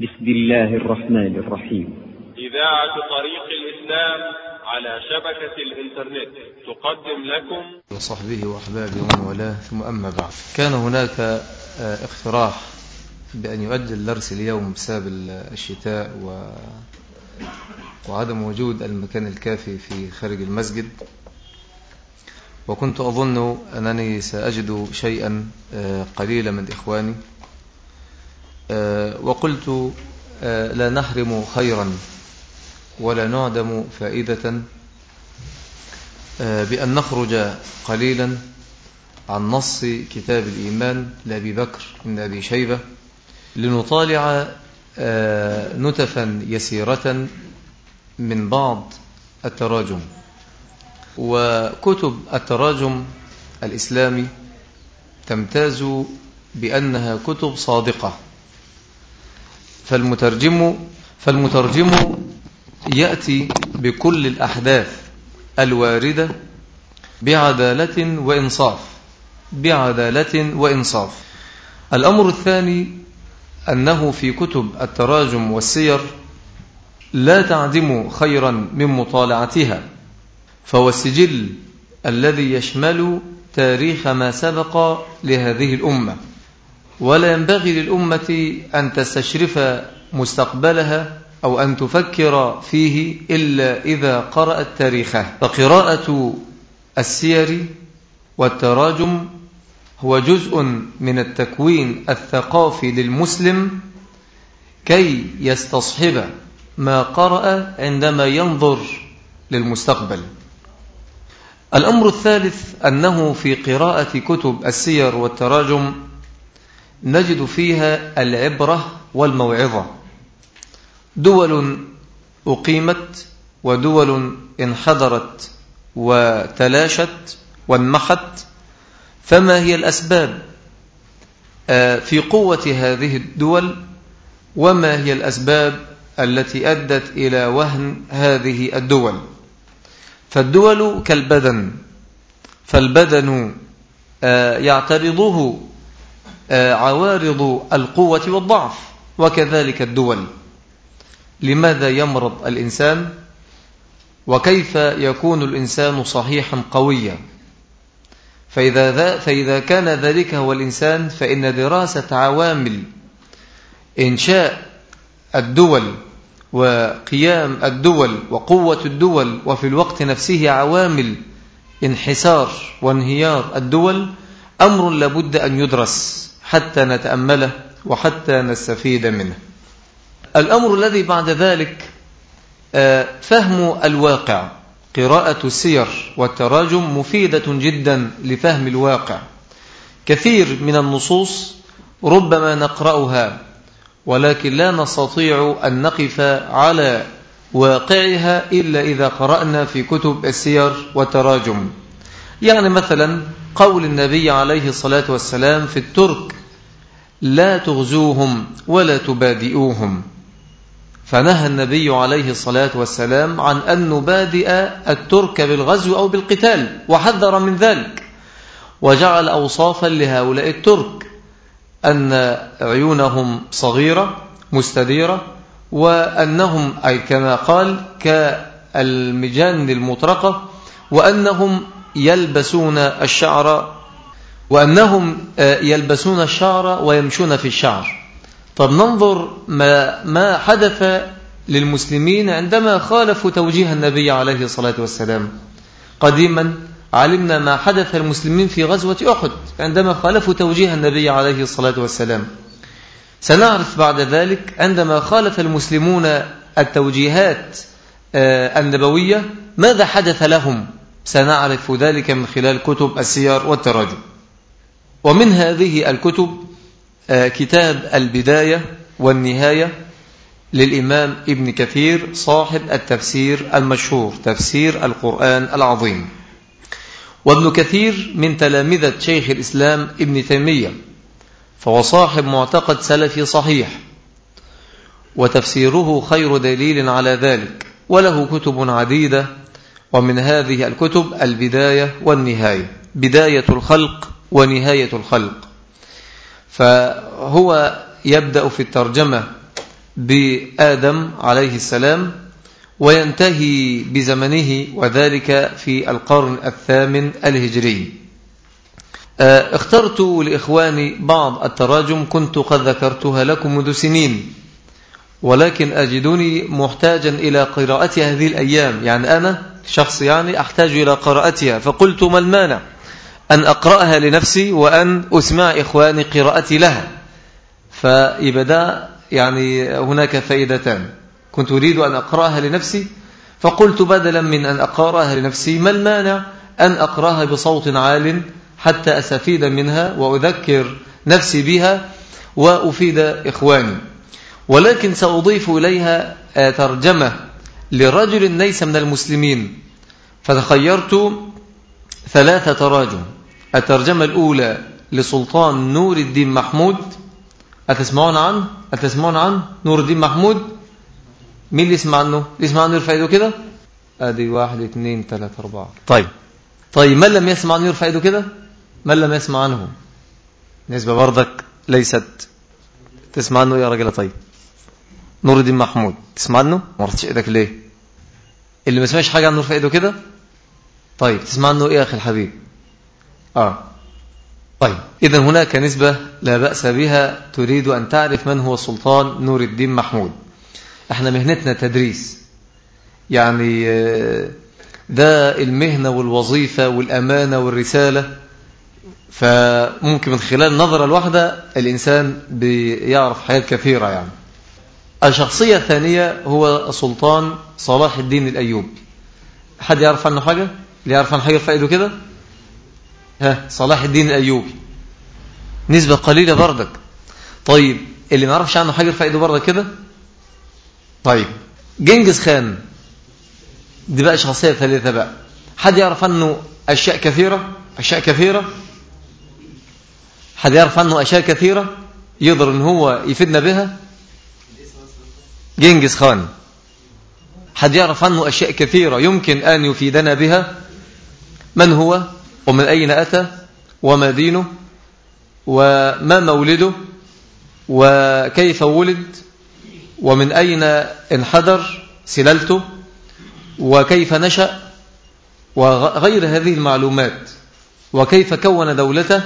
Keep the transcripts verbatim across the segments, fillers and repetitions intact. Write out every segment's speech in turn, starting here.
بسم الله الرحمن الرحيم. إذاعة طريق الإسلام على شبكة الإنترنت تقدم لكم وصحبه وأحبابه ومن والاه، ثم أما بعد. كان هناك اقتراح بأن يؤجل درس اليوم بسبب الشتاء و... وعدم وجود المكان الكافي في خارج المسجد، وكنت أظن أنني سأجد شيئا قليلا من إخواني، وقلت لا نحرم خيرا ولا نعدم فائدة بأن نخرج قليلا عن نص كتاب الإيمان لأبي بكر بن أبي شيبة لنطالع نتفا يسيرة من بعض التراجم. وكتب التراجم الإسلامي تمتاز بأنها كتب صادقة، فالمترجم فالمترجم يأتي بكل الأحداث الواردة بعدالة وإنصاف بعدالة وإنصاف. الأمر الثاني أنه في كتب التراجم والسير لا تعدم خيرا من مطالعتها، فهو السجل الذي يشمل تاريخ ما سبق لهذه الأمة، ولا ينبغي للأمة أن تستشرف مستقبلها أو أن تفكر فيه إلا إذا قرأت تاريخه. فقراءة السير والتراجم هو جزء من التكوين الثقافي للمسلم كي يستصحب ما قرأ عندما ينظر للمستقبل. الأمر الثالث أنه في قراءة كتب السير والتراجم نجد فيها العبرة والموعظة، دول أقيمت ودول انحدرت وتلاشت وانمحت، فما هي الأسباب في قوة هذه الدول، وما هي الأسباب التي أدت إلى وهن هذه الدول؟ فالدول كالبدن، فالبدن يعترضه عوارض القوة والضعف، وكذلك الدول. لماذا يمرض الإنسان؟ وكيف يكون الإنسان صحيحا قويا؟ فإذا, فإذا كان ذلك هو الإنسان، فإن دراسة عوامل إنشاء الدول وقيام الدول وقوة الدول، وفي الوقت نفسه عوامل انحسار وانهيار الدول، أمر لابد أن يدرس حتى نتأمله وحتى نستفيد منه. الأمر الذي بعد ذلك فهم الواقع. قراءة السير والتراجم مفيدة جدا لفهم الواقع. كثير من النصوص ربما نقرأها ولكن لا نستطيع أن نقف على واقعها إلا إذا قرأنا في كتب السير والتراجم. يعني مثلا قول النبي عليه الصلاة والسلام في الترك: لا تغزوهم ولا تبادئوهم. فنهى النبي عليه الصلاة والسلام عن أن نبادئ الترك بالغزو أو بالقتال، وحذر من ذلك، وجعل أوصافا لهؤلاء الترك: أن عيونهم صغيرة مستديرة، وأنهم أي كما قال كالمجان المطرقة، وأنهم يلبسون الشعر وأنهم يلبسون الشعر ويمشون في الشعر. طب ننظر ما, ما حدث للمسلمين عندما خالفوا توجيه النبي عليه الصلاة والسلام. قديما علمنا ما حدث للمسلمين في غزوة أحد عندما خالفوا توجيه النبي عليه الصلاة والسلام. سنعرف بعد ذلك عندما خالف المسلمون التوجيهات النبوية ماذا حدث لهم، سنعرف ذلك من خلال كتب السير والتراجم. ومن هذه الكتب كتاب البداية والنهاية للإمام ابن كثير صاحب التفسير المشهور، تفسير القرآن العظيم. وابن كثير من تلامذة شيخ الإسلام ابن تيمية، فهو صاحب معتقد سلفي صحيح، وتفسيره خير دليل على ذلك، وله كتب عديدة. ومن هذه الكتب البداية والنهاية، بداية الخلق ونهاية الخلق. فهو يبدأ في الترجمة بآدم عليه السلام وينتهي بزمنه، وذلك في القرن الثامن الهجري. اخترت لإخواني بعض التراجم كنت قد ذكرتها لكم منذ سنين، ولكن أجدني محتاجا إلى قراءتها هذه الأيام، يعني أنا شخص يعني أحتاج إلى قراءتها، فقلت ما المانع أن أقرأها لنفسي وأن أسمع إخواني قراءتي لها، فيبدأ يعني هناك فائدتان. كنت أريد أن أقرأها لنفسي، فقلت بدلا من أن أقرأها لنفسي ما المانع أن أقرأها بصوت عال حتى أستفيد منها وأذكر نفسي بها وأفيد إخواني. ولكن سأضيف إليها ترجمة لرجل ليس من المسلمين، فتخيرت ثلاثة تراجم. الترجمة الأولى لسلطان نور الدين محمود، أتسمعون عنه؟ أتسمعون عنه نور الدين محمود؟ مين اللي يسمع عنه؟ اللي يسمع عنه يرفع يده كده؟ أدي واحد اثنين ثلاثة أربعة. طيب طيب من لم يسمع عنه يرفع يده كده؟ من لم يسمع عنه؟ نسبة برضك ليست. تسمع عنه يا راجل؟ طيب نور الدين محمود تسمع عنه؟ ما رفعتش ايدك ليه؟ اللي ما سمعش حاجة عنه يرفع يده كده؟ طيب تسمع عنه ايه يا اخي الحبيب؟ اه طيب اذا هناك نسبة لا بأس بها تريد أن تعرف من هو السلطان نور الدين محمود. احنا مهنتنا تدريس، يعني ده المهنة والوظيفة والأمانة والرسالة، فممكن من خلال نظرة الواحدة الإنسان بيعرف حاجات كثيرة. يعني الشخصية الثانية هو سلطان صلاح الدين الأيوبي. حد يعرف عنه حاجة؟ اللي يعرف عنه حاجة فائده كده؟ ها صلاح الدين الأيوبي نسبة قليلة بردك. طيب اللي ما يعرفش عنه حاجة فائده بردك كده؟ طيب جنجز خان دي بقى شخصية ثالثة بقى. حد يعرف عنه أشياء كثيرة؟ أشياء كثيرة؟ حد يعرف عنه أشياء كثيرة يقدر ان هو يفيدنا بها؟ جنجز خان. حد يعرف عنه أشياء كثيرة يمكن أن يفيدنا بها؟ من هو ومن أين أتى وما دينه وما مولده وكيف ولد ومن أين انحدر سلالته وكيف نشأ وغير هذه المعلومات، وكيف كون دولته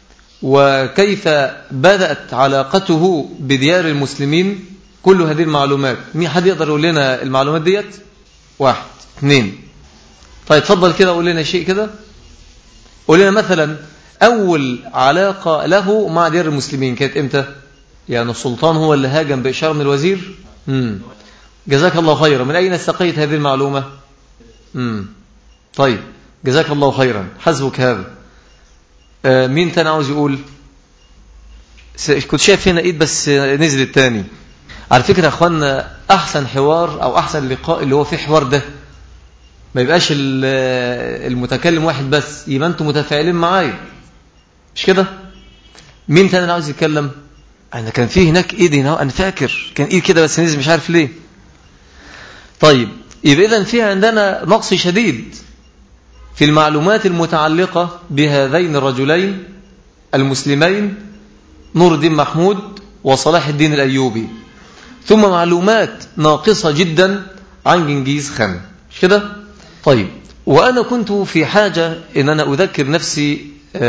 وكيف بدأت علاقته بديار المسلمين. كل هذه المعلومات مين حد يقدر يقول لنا المعلومات ديت؟ واحد اثنين. طيب تفضل كده قول لنا شيء كده. قول لنا مثلا أول علاقة له مع ديار المسلمين كانت إمتى؟ يعني السلطان هو اللي هاجم بإشارة من الوزير؟ مم. جزاك الله خيرا. من أين استقيت هذه المعلومة؟ مم. طيب جزاك الله خيرا، حسبك هذا. آه مين تاني عاوز يقول؟ كنت شايف هنا إيد بس نزل التاني. على فكرة يا أخوانا أحسن حوار أو أحسن لقاء اللي هو فيه حوار ده، ما يبقاش المتكلم واحد بس، يبقى أنتم متفاعلين معايا، مش كده؟ مين تاني عاوز يتكلم؟ أنا كان فيه هناك إيد هنا، أنا فاكر كان إيد كده بس نزل مش عارف ليه. طيب يبقى إذن فيه عندنا نقص شديد في المعلومات المتعلقة بهذين الرجلين المسلمين نور الدين محمود وصلاح الدين الأيوبي، ثم معلومات ناقصة جدا عن جنجيز خان، مش كده؟ طيب وأنا كنت في حاجة إن أنا أذكر نفسي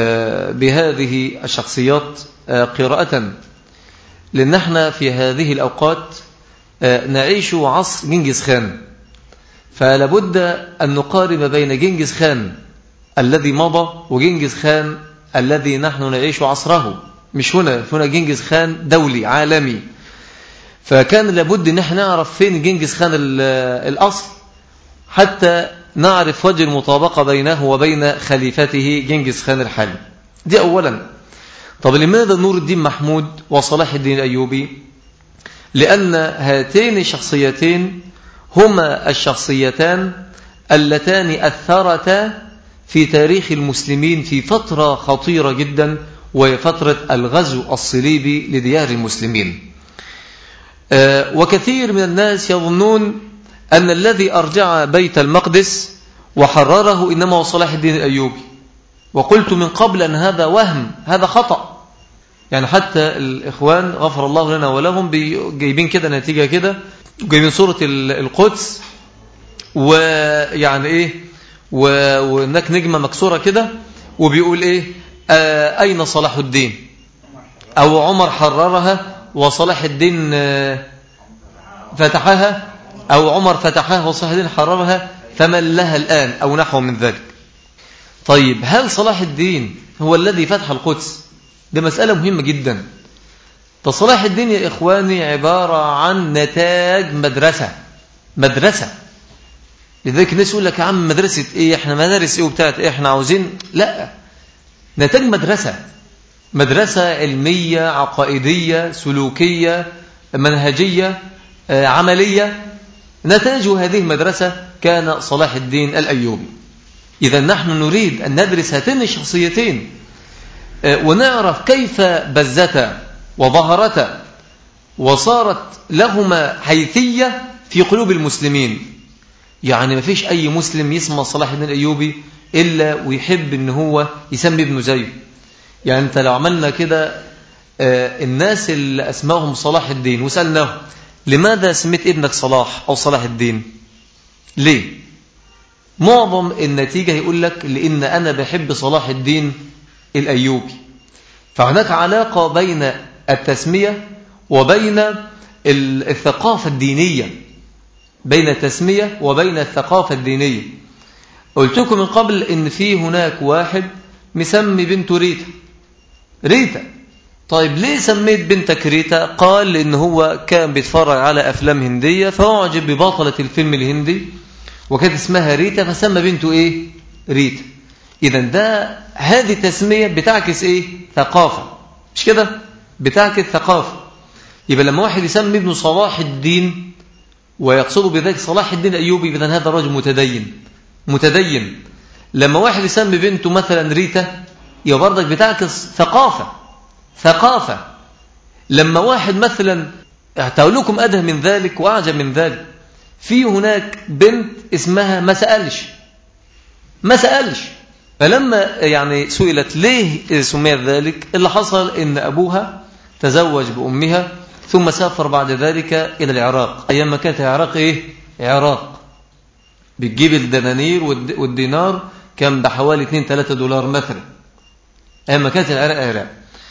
بهذه الشخصيات قراءة، لأن احنا في هذه الأوقات نعيش عصر جنجيز خان، فلابد أن نقارب بين جنجيز خان الذي مضى وجنجيز خان الذي نحن نعيش عصره. مش هنا هنا جنجيز خان دولي عالمي، فكان لابد ان احنا نعرف فين جنجيز خان الأصل حتى نعرف وجه المطابقة بينه وبين خليفته جنجيز خان الحالي. دي أولا. طب لماذا نور الدين محمود وصلاح الدين الأيوبي؟ لأن هاتين الشخصيتين هما الشخصيتان اللتان أثرتا في تاريخ المسلمين في فترة خطيرة جدا، وهي فترة الغزو الصليبي لديار المسلمين. وكثير من الناس يظنون أن الذي أرجع بيت المقدس وحرره إنما هو صلاح الدين الأيوبي، وقلت من قبل أن هذا وهم، هذا خطأ. يعني حتى الإخوان غفر الله لنا ولهم جايبين كده نتيجة كده، جايبين صورة القدس ويعني إيه وهناك نجمة مكسورة كده وبيقول إيه آه أين صلاح الدين، أو عمر حررها وصلاح الدين آه فتحها، أو عمر فتحها وصلاح الدين حررها، فمن لها الآن، أو نحو من ذلك. طيب هل صلاح الدين هو الذي فتح القدس؟ ده مسألة مهمة جدا. فصلاح الدين يا إخواني عبارة عن نتاج مدرسة مدرسة لذلك الناس يقول لك يا عم مدرسة إيه، إحنا مدارس إيه وبتاعت إيه، إحنا عاوزين، لا، نتاج مدرسة مدرسة علمية عقائدية سلوكية منهجية عملية. نتاج هذه المدرسة كان صلاح الدين الأيوبي. إذا نحن نريد أن ندرس هاتين الشخصيتين ونعرف كيف بزتا وظهرتا وصارت لهما حيثية في قلوب المسلمين. يعني ما فيش أي مسلم يسمى صلاح الدين الأيوبي إلا ويحب أن هو يسمي ابنه زيه. يعني أنت لو عملنا كده الناس اللي أسماهم صلاح الدين وسألناهم لماذا سميت ابنك صلاح أو صلاح الدين، ليه؟ معظم النتيجة يقول لك لأن أنا بحب صلاح الدين الأيوبي. فهناك علاقة بين التسمية وبين الثقافة الدينية، بين التسمية وبين الثقافة الدينية. قلت لكم من قبل إن في هناك واحد مسمي بنته ريتا ريتا طيب ليه سميت بنتك ريتا؟ قال لأن هو كان بيتفرج على أفلام هندية فأعجب ببطلة الفيلم الهندي وكانت اسمها ريتا فسمى بنته إيه؟ ريتا. إذا ده هذه التسمية بتعكس إيه؟ ثقافة، مش كده؟ بتعكس ثقافة. يبقى لما واحد يسمي ابنه صلاح الدين ويقصده بذلك صلاح الدين الأيوبي، إذن هذا رجل متدين متدين. لما واحد يسمي بنته مثلا ريتا يبقى برضك بتعكس ثقافة ثقافة. لما واحد مثلا أقول لكم أده من ذلك وأعجب من ذلك، في هناك بنت اسمها ما سألش ما سألش فلما يعني سئلت ليه سميت ذلك، اللي حصل إن أبوها تزوج بأمها ثم سافر بعد ذلك إلى العراق. أيام ما كانت العراق إيه؟ عراق بتجيب الدنانير والدينار كان بحوالي اثنين ثلاثة دولار مثلا. أيام ما كانت العراق عراق،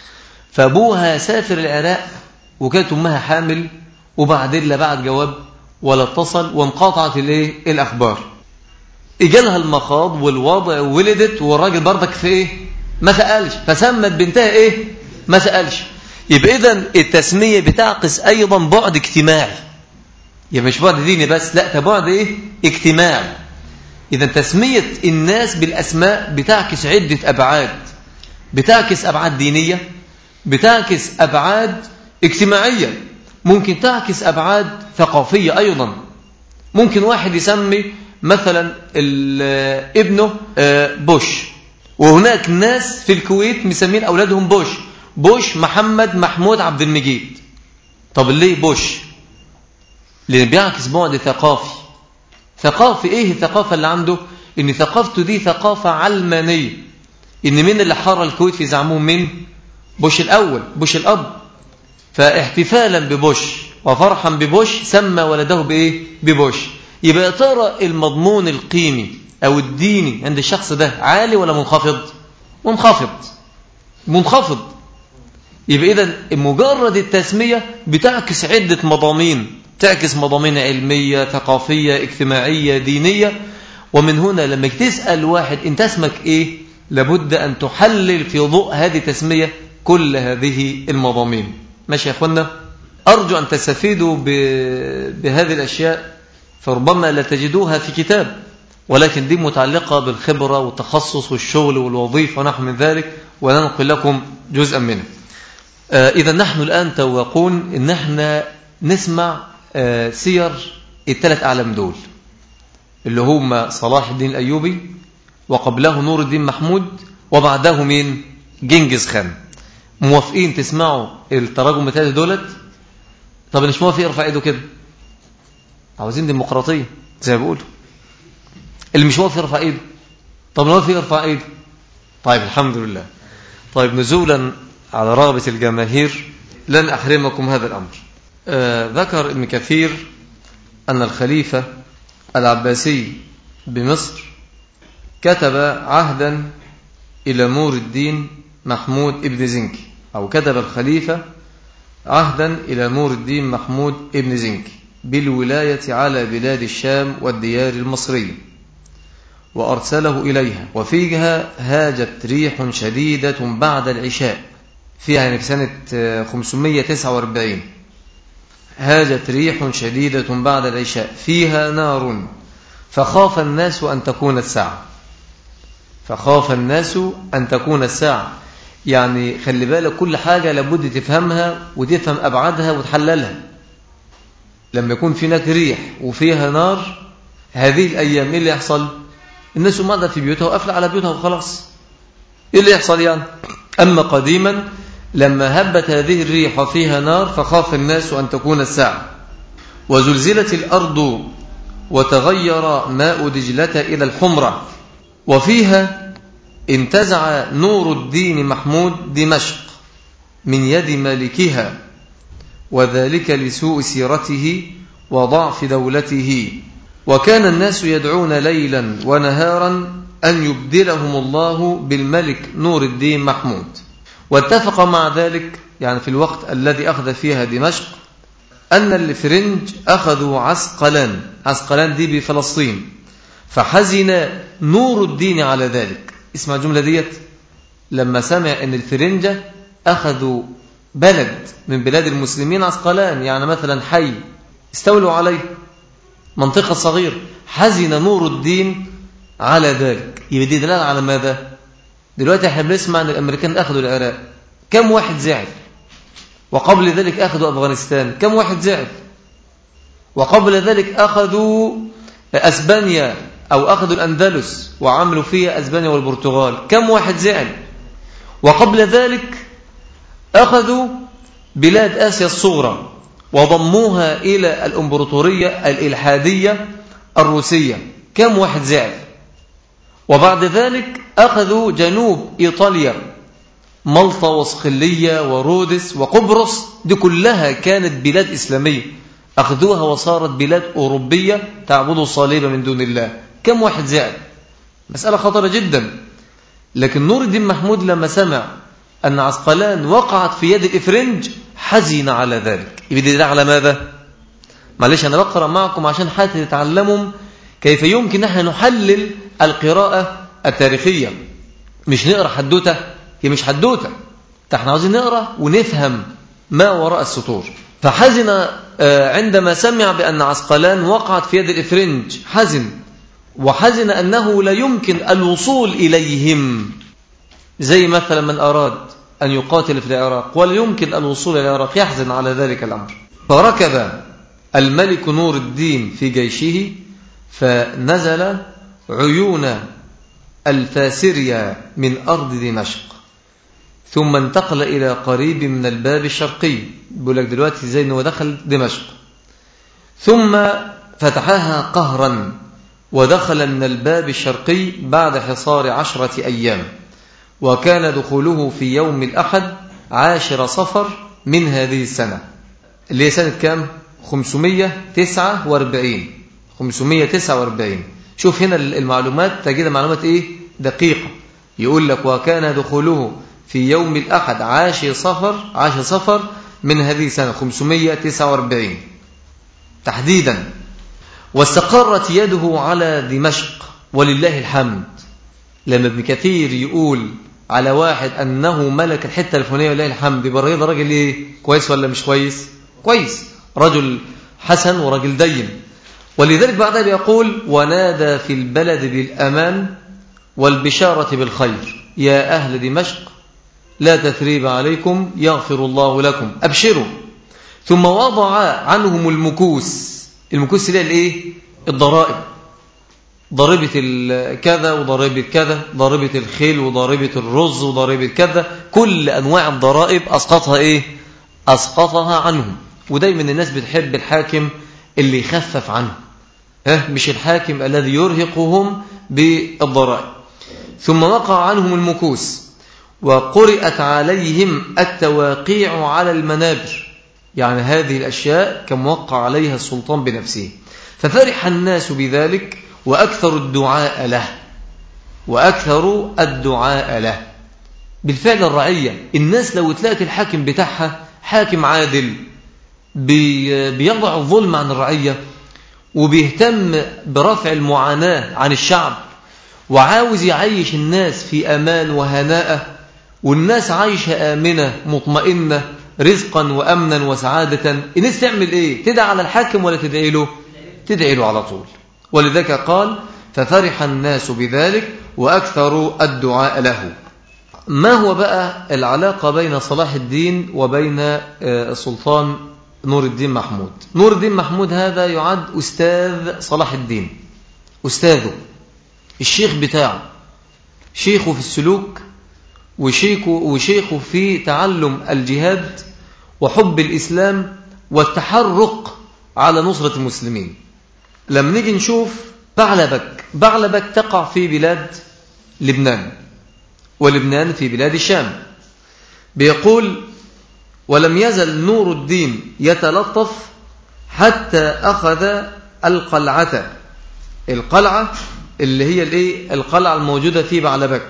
فأبوها سافر العراق وكانت أمها حامل، وبعدين لا بعد جواب ولا اتصل وانقطعت الايه الأخبار. إجالها المخاض والوضع ولدت والراجل برضك في إيه؟ ما سألش، فسمت بنتها إيه؟ ما سألش. يبقى إذن التسمية بتعكس أيضا بعد اجتماعي، يعني مش بعد ديني بس، لا، ده بعد إيه؟ اجتماعي. إذن تسمية الناس بالأسماء بتعكس عدة أبعاد، بتعكس أبعاد دينية، بتعكس أبعاد اجتماعية، ممكن تعكس أبعاد ثقافية أيضا. ممكن واحد يسمي مثلا ابنه بوش، وهناك ناس في الكويت مسمين أولادهم بوش بوش محمد محمود عبد المجيد. طب ليه بوش؟ لأن بيعكس بعد ثقافي ثقافي إيه الثقافة اللي عنده؟ إن ثقافته دي ثقافة علمانية. إن من اللي حرر الكويت في زعمهم من بوش الأول، بوش الأب. فاحتفالا ببوش وفرحا ببوش سمى ولده بإيه؟ ببوش. يبقى ترى المضمون القيمي أو الديني عند الشخص ده عالي ولا منخفض؟ منخفض منخفض. يبقى إذن مجرد التسمية بتعكس عدة مضامين، تعكس مضامين علمية ثقافية اجتماعية دينية. ومن هنا لما تسأل واحد انت اسمك ايه، لابد أن تحلل في ضوء هذه التسمية كل هذه المضامين. ماشي يا أخوانا؟ أرجو أن تستفيدوا بهذه الأشياء، فربما لا تجدوها في كتاب، ولكن دي متعلقة بالخبرة والتخصص والشغل والوظيفة ونحو من ذلك، وننقل لكم جزءا منه. آه إذا نحن الآن توقون إن احنا نسمع آه سير الثلاث أعلام دول اللي هم صلاح الدين الأيوبي، وقبله نور الدين محمود، وبعده مين؟ جنجز خان. موافقين تسمعوا التراجم بتاعي دولت؟ طب اللي مش موافق يرفع ايده كده. عاوزين ديمقراطية زي ما بيقولوا. اللي مش موافق يرفع ايده. طب اللي موافق يرفع ايده. طيب الحمد لله. طيب نزولا على رغبة الجماهير لن أحرمكم هذا الأمر. آه ذكر ابن كثير أن الخليفة العباسي بمصر كتب عهدا إلى نور الدين محمود ابن زنكي، أو كتب الخليفة عهدا إلى نور الدين محمود ابن زنكي بالولاية على بلاد الشام والديار المصرية، وأرسله إليها، وفيها هاجت ريح شديدة بعد العشاء، فيها يعني في سنة خمسمائة وتسعة وأربعين، هاجت ريح شديدة بعد العشاء فيها نار، فخاف الناس أن تكون الساعة، فخاف الناس أن تكون الساعة. يعني خلي بالك كل حاجة لابد تفهمها وتفهم أبعادها وتحللها. لما يكون في هناك ريح وفيها نار، هذه الأيام إيه اللي يحصل؟ الناس ماذا في بيوتها وقفل على بيوتها وخلاص. إيه اللي يحصل يعني؟ أما قديما لما هبت هذه الريح وفيها نار فخاف الناس أن تكون الساعة. وزلزلت الأرض وتغير ماء دجلة إلى الحمرة، وفيها انتزع نور الدين محمود دمشق من يد مالكها، وذلك لسوء سيرته وضعف دولته، وكان الناس يدعون ليلا ونهارا أن يبدلهم الله بالملك نور الدين محمود. واتفق مع ذلك يعني في الوقت الذي أخذ فيها دمشق أن الفرنج أخذوا عسقلان، عسقلان دي بفلسطين، فحزن نور الدين على ذلك. اسمع الجملة ديت، لما سمع أن الفرنجة أخذوا بلد من بلاد المسلمين، عسقلان يعني مثلا حي استولوا عليه، منطقة صغيرة، حزن نور الدين على ذلك. يبقى دي دلالة على ماذا؟ دلوقتي احنا بنسمع أن الأمريكان أخذوا العراق، كم واحد زعل؟ وقبل ذلك أخذوا أفغانستان، كم واحد زعل؟ وقبل ذلك أخذوا أسبانيا أو أخذوا الأندلس وعملوا فيها أسبانيا والبرتغال، كم واحد زعل؟ وقبل ذلك أخذوا بلاد آسيا الصغرى وضموها إلى الإمبراطورية الإلحادية الروسية، كم واحد زعل؟ وبعد ذلك أخذوا جنوب إيطاليا، مالطا وصقلية ورودس وقبرص، دي كلها كانت بلاد إسلامية، أخذوها وصارت بلاد أوروبية تعبد الصليب من دون الله، كم واحد زعل؟ مسألة خطرة جدا. لكن نور الدين محمود لما سمع أن عسقلان وقعت في يد الإفرنج حزن على ذلك. يبدأ ده على ماذا؟ معلش أنا بقرأ معكم عشان حتى تتعلموا كيف يمكن نحن نحلل القراءة التاريخية، مش نقرأ حدوتة، هي مش حدوتة، احنا عاوزين نقرأ ونفهم ما وراء السطور. فحزن عندما سمع بأن عسقلان وقعت في يد الإفرنج، حزن، وحزن أنه لا يمكن الوصول إليهم، زي مثلا من أراد أن يقاتل في العراق ولا يمكن الوصول إلى العراق، يحزن على ذلك الأمر. فركب الملك نور الدين في جيشه فنزل عيون الفاسرية من أرض دمشق، ثم انتقل إلى قريب من الباب الشرقي، بيقول لك دلوقتي زي أنه دخل دمشق، ثم فتحها قهرا ودخل من الباب الشرقي بعد حصار عشرة أيام، وكان دخوله في يوم الأحد عاشر صفر من هذه السنة، اللي هي سنة كام؟ خمسمائة وتسعة وأربعين. خمسمائة وتسعة وأربعين. شوف هنا المعلومات تجد معلومات إيه؟ دقيقة. يقول لك وكان دخوله في يوم الأحد عاشر صفر عاشر صفر من هذه السنة خمسمائة وتسعة وأربعين تحديدا. واستقرت يده على دمشق ولله الحمد. لما ابن كثير يقول على واحد أنه ملك الحتة الفلانية ولله الحمد، يبقى ده راجل إيه؟ كويس ولا مش كويس؟ كويس، رجل حسن ورجل دين. ولذلك بعدها بيقول ونادى في البلد بالأمان والبشارة بالخير، يا أهل دمشق لا تثريب عليكم يغفر الله لكم، أبشروا. ثم وضع عنهم المكوس. المكوس اللي هي الايه؟ الضرائب، ضريبة كذا وضريبة كذا، ضريبة الخيل وضريبة الرز وضريبة كذا، كل أنواع الضرائب أسقطها إيه؟ أسقطها عنهم. ودايما الناس بتحب الحاكم اللي يخفف عنه، ها؟ مش الحاكم الذي يرهقهم بالضرائب. ثم وقع عنهم المكوس وقرئت عليهم التواقيع على المنابر، يعني هذه الأشياء كموقع عليها السلطان بنفسه. ففرح الناس بذلك وأكثر الدعاء له وأكثر الدعاء له. بالفعل الرعية الناس لو تلاقت الحاكم بتاعها حاكم عادل بيضع الظلم عن الرعية وبيهتم برفع المعاناة عن الشعب وعاوز يعيش الناس في أمان وهناءة، والناس عايشة آمنة مطمئنة رزقا وأمنا وسعادة، الناس تعمل إيه؟ تدعي على الحاكم ولا تدعي له؟ تدعي له على طول. ولذلك قال ففرح الناس بذلك وأكثروا الدعاء له. ما هو بقى العلاقة بين صلاح الدين وبين السلطان نور الدين محمود؟ نور الدين محمود هذا يعد أستاذ صلاح الدين، أستاذه، الشيخ بتاعه، شيخه في السلوك وشيخه, وشيخه في تعلم الجهاد وحب الإسلام والتحرك على نصرة المسلمين. لما نيجي نشوف بعلبك، بعلبك تقع في بلاد لبنان، ولبنان في بلاد الشام. بيقول ولم يزل نور الدين يتلطف حتى أخذ القلعة، القلعة اللي هي الايه؟ القلعة الموجودة في بعلبك،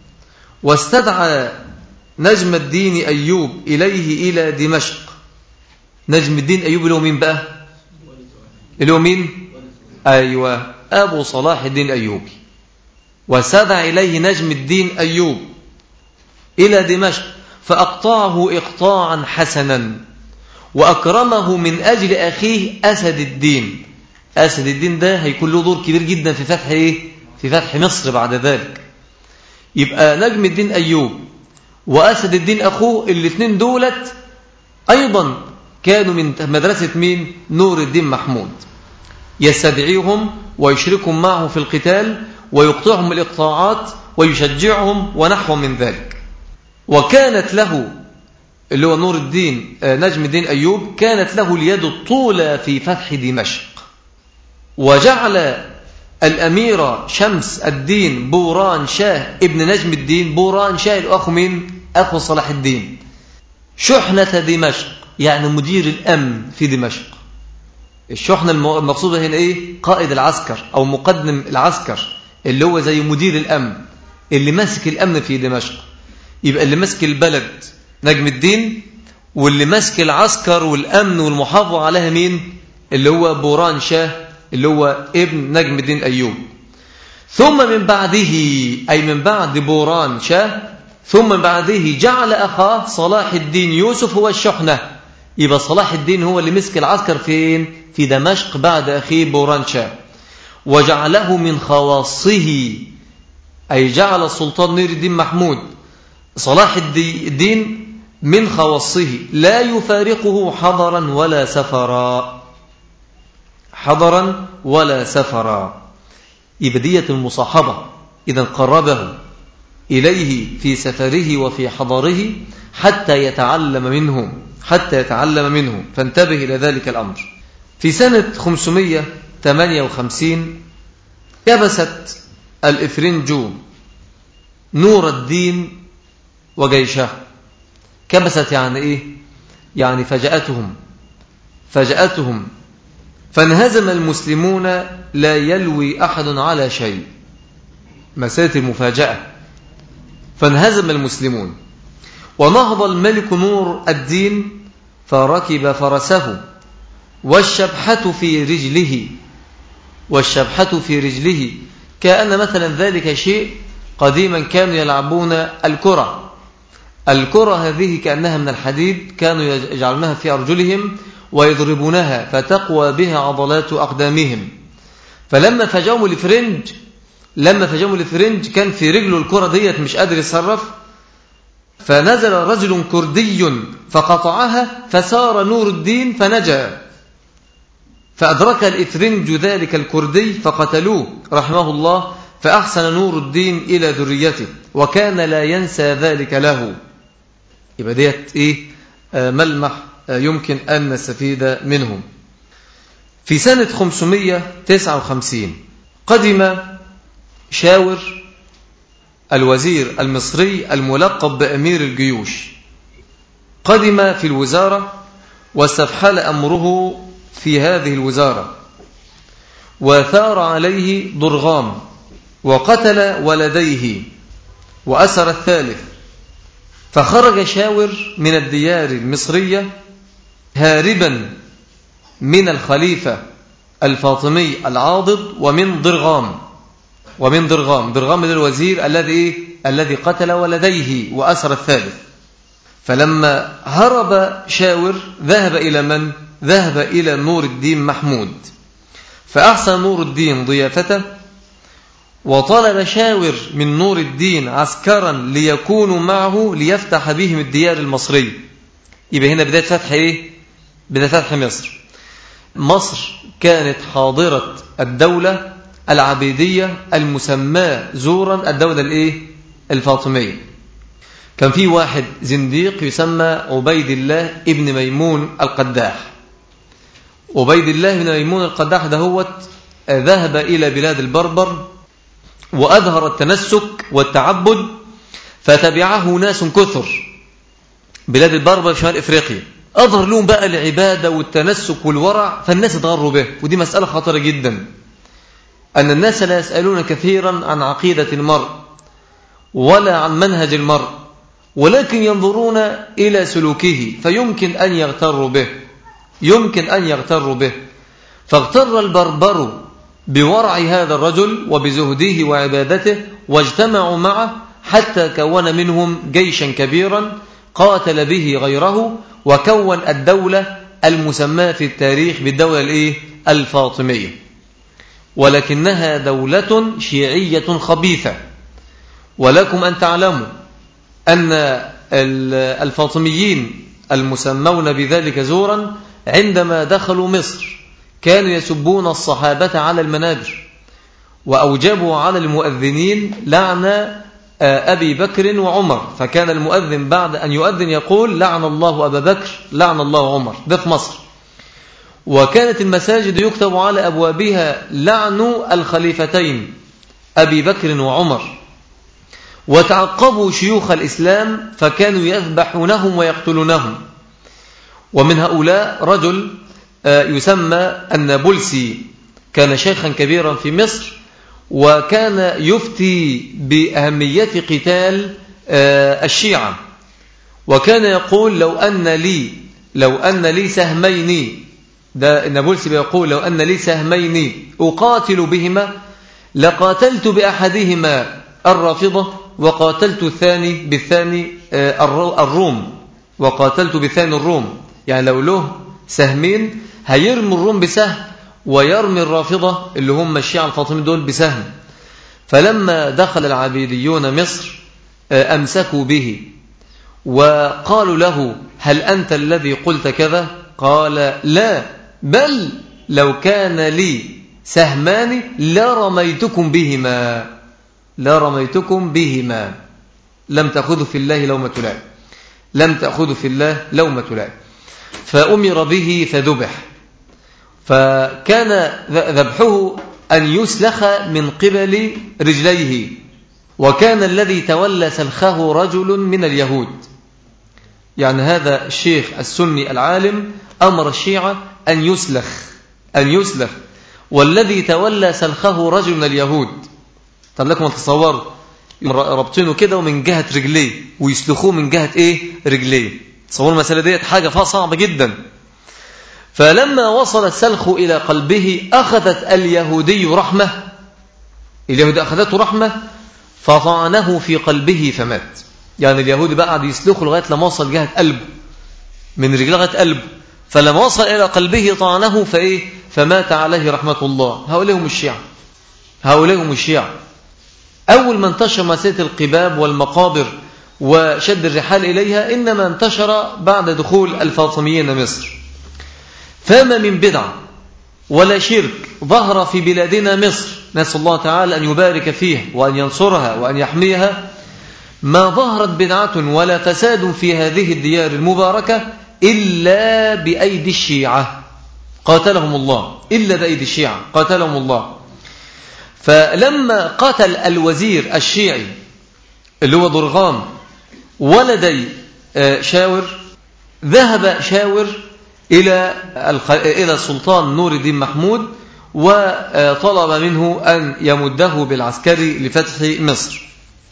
واستدعى نجم الدين أيوب إليه إلى دمشق. نجم الدين أيوب اللي هو مين بقى؟ اللي هو مين؟ أيوة، أبو صلاح الدين أيوبي. واستدعى إليه نجم الدين أيوب إلى دمشق فأقطعه إقطاعا حسنا وأكرمه من أجل أخيه أسد الدين. أسد الدين ده هيكون له دور كبير جدا في فتح إيه؟ في فتح مصر بعد ذلك. يبقى نجم الدين أيوب وأسد الدين أخوه الاثنين دولت أيضا كانوا من مدرسة مين؟ نور الدين محمود. يستدعيهم ويشركهم معه في القتال ويقطعهم الإقطاعات ويشجعهم ونحو من ذلك. وكانت له اللي هو نور الدين نجم الدين أيوب كانت له اليد الطولى في فتح دمشق، وجعل الأمير شمس الدين بوران شاه ابن نجم الدين، بوران شاه الأخ من أخو صلاح الدين، شحنة دمشق، يعني مدير الأمن في دمشق. الشحنة المقصودة هنا إيه؟ قائد العسكر أو مقدم العسكر اللي هو زي مدير الأمن اللي ماسك الأمن في دمشق. يبقى اللي ماسك البلد نجم الدين، واللي ماسك العسكر والأمن والمحافظة عليها مين؟ اللي هو بوران شاه اللي هو ابن نجم الدين أيوب. ثم من بعده أي من بعد بوران شاه ثم من بعده جعل أخاه صلاح الدين يوسف هو الشحنة. يبقى صلاح الدين هو اللي مسك العسكر فين؟ في دمشق بعد أخيه بوران شاه. وجعله من خواصه أي جعل السلطان نور الدين محمود صلاح الدين من خواصه لا يفارقه حضرا ولا سفرا، حضرا ولا سفرا. يبقى دية المصاحبة إذا قربه إليه في سفره وفي حضره حتى يتعلم منه حتى يتعلم منه فانتبه إلى ذلك الأمر. في سنة خمسمائة وثمانية وخمسين كبست الإفرنج نور الدين وجيشه. كبست يعني إيه؟ يعني فجأتهم فجأتهم فانهزم المسلمون لا يلوي أحد على شيء. مسألة المفاجأة. فانهزم المسلمون ونهض الملك نور الدين فركب فرسه والشبحة في رجله والشبحة في رجله كأن مثلا ذلك شيء قديما كانوا يلعبون الكرة. الكرة هذه كأنها من الحديد كانوا يجعلونها في أرجلهم ويضربونها فتقوى بها عضلات أقدامهم. فلما فجأهم الفرنج لما فجأهم الفرنج كان في رجله الكرة ديت مش قادر يتصرف، فنزل رجل كردي فقطعها فسار نور الدين فنجا. فأدرك الإفرنج ذلك الكردي فقتلوه رحمه الله، فأحسن نور الدين إلى ذريته وكان لا ينسى ذلك له. يبقى ديت إيه؟ آه ملمح آه يمكن أن نستفيد منهم. في سنة خمسمائة وتسعة وخمسين قدم شاور الوزير المصري الملقب بأمير الجيوش، قدم في الوزارة واستفحل أمره في هذه الوزارة، وثار عليه ضرغام وقتل ولديه وأسر الثالث، فخرج شاور من الديار المصرية هاربا من الخليفة الفاطمي العاضد ومن ضرغام ومن ضرغام ضرغام من الوزير الذي الذي قتل ولديه وأسر الثالث. فلما هرب شاور ذهب إلى من؟ ذهب إلى نور الدين محمود، فأحسن نور الدين ضيافته، وطلب شاور من نور الدين عسكرا ليكونوا معه ليفتح بهم الديار المصرية. يبقى هنا بداية فتح إيه؟ بداية فتح مصر. مصر كانت حاضرة الدولة العبيدية المسماة زورا الدولة الإيه؟ الفاطمية. كان في واحد زنديق يسمى عبيد الله ابن ميمون القداح. عبيد الله بن ميمون القداح دهوت ذهب إلى بلاد البربر وأظهر التنسك والتعبد، فتبعه ناس كثر. بلاد البربر في شمال إفريقيا أظهر لهم بقى العبادة والتنسك والورع، فالناس اتغروا به. ودي مسألة خطرة جدا، أن الناس لا يسألون كثيرا عن عقيدة المرء ولا عن منهج المرء، ولكن ينظرون إلى سلوكه فيمكن أن يغتروا به يمكن أن يغتروا به فاغتر البربر بورع هذا الرجل وبزهده وعبادته، واجتمعوا معه حتى كون منهم جيشا كبيرا قاتل به غيره، وكون الدولة المسماة في التاريخ بالدولة الإيه؟ الفاطمية. ولكنها دولة شيعية خبيثة. ولكم أن تعلموا أن الفاطميين المسمون بذلك زورا عندما دخلوا مصر كانوا يسبون الصحابة على المنابر، وأوجبوا على المؤذنين لعن أبي بكر وعمر، فكان المؤذن بعد أن يؤذن يقول لعن الله أبا بكر لعن الله عمر. ده في مصر. وكانت المساجد يكتب على أبوابها لعن الخليفتين أبي بكر وعمر. وتعقبوا شيوخ الإسلام فكانوا يذبحونهم ويقتلونهم. ومن هؤلاء رجل يسمى النابلسي، كان شيخا كبيرا في مصر، وكان يفتي بأهمية قتال الشيعة، وكان يقول لو أن لي لو أن لي سهمين، ده النابلسي بيقول لو أن لي سهمين أقاتل بهما لقاتلت بأحدهما الرافضة وقاتلت الثاني بالثاني الروم وقاتلت بالثاني الروم. يعني لو له سهمين هيرمي الروم بسهم ويرمي الرافضة اللي هم الشيعة الفاطميين دول بسهم. فلما دخل العبيديون مصر أمسكوا به وقالوا له هل أنت الذي قلت كذا؟ قال لا، بل لو كان لي سهمان لرميتكم بهما لرميتكم بهما لم تأخذوا في الله لومة لائم لم تأخذوا في الله لومة لائم. فأمر به فذبح. فكان ذبحه أن يسلخ من قبل رجليه، وكان الذي تولى سلخه رجل من اليهود. يعني هذا الشيخ السني العالم أمر الشيعة أن يسلخ أن يسلخ والذي تولى سلخه رجل من اليهود. طب لكم تصوروا ربطينه كده ومن جهة رجليه ويسلخوه من جهة إيه؟ رجليه. تصوروا المسألة ديت حاجة فيها صعبة جدا. فلما وصل السلخ إلى قلبه أخذت اليهودي رحمة اليهودي أخذته رحمة فطعنه في قلبه فمات. يعني اليهودي بقى قعد يسلخه لغاية لما وصل جهة قلبه من رجله لغاية قلبه، فلما وصل إلى قلبه طعنه فإيه؟ فمات عليه رحمة الله. هؤلاء هم الشيعة هؤلاء هم الشيعة أول ما انتشر مسألة القباب والمقابر وشد الرحال إليها إنما انتشر بعد دخول الفاطميين مصر. فما من بدعة ولا شرك ظهر في بلادنا مصر، نسأل الله تعالى أن يبارك فيها وأن ينصرها وأن يحميها، ما ظهرت بدعة ولا فساد في هذه الديار المباركة إلا بأيدي الشيعة قاتلهم الله إلا بأيدي الشيعة قاتلهم الله. فلما قتل الوزير الشيعي اللي هو ضرغام ولدي شاور، ذهب شاور إلى إلى السلطان نور الدين محمود وطلب منه أن يمده بالعسكري لفتح مصر،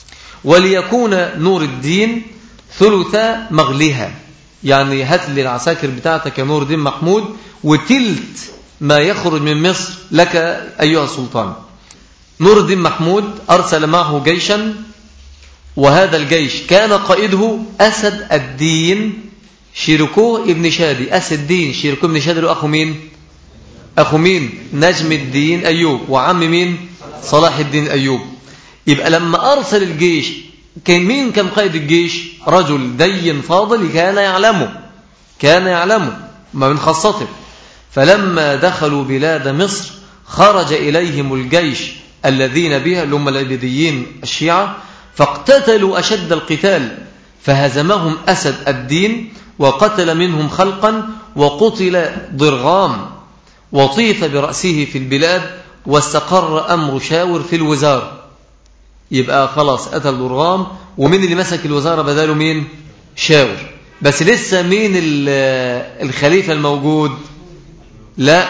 وليكون نور الدين ثلث مغلها، يعني هات لي العساكر بتاعتك يا نور الدين محمود وتلت ما يخرج من مصر لك أيها السلطان. نور الدين محمود أرسل معه جيشا، وهذا الجيش كان قائده أسد الدين شيركوه ابن شادي. أسد الدين شيركوه ابن شادي أخو مين؟ أخو مين؟ نجم الدين أيوب، وعم مين؟ صلاح الدين أيوب. يبقى لما أرسل الجيش كان مين كان قائد الجيش؟ رجل دين فاضل كان يعلمه كان يعلمه ما من خاصته. فلما دخلوا بلاد مصر خرج إليهم الجيش الذين بها اللي هم العبيديين الشيعة، فاقتتلوا أشد القتال، فهزمهم أسد الدين وقتل منهم خلقا، وقتل ضرغام وطيف برأسه في البلاد، واستقر أمر شاور في الوزارة. يبقى خلاص قتل ضرغام، ومين اللي مسك الوزارة بداله؟ مين؟ شاور. بس لسه مين الخليفة الموجود؟ لا،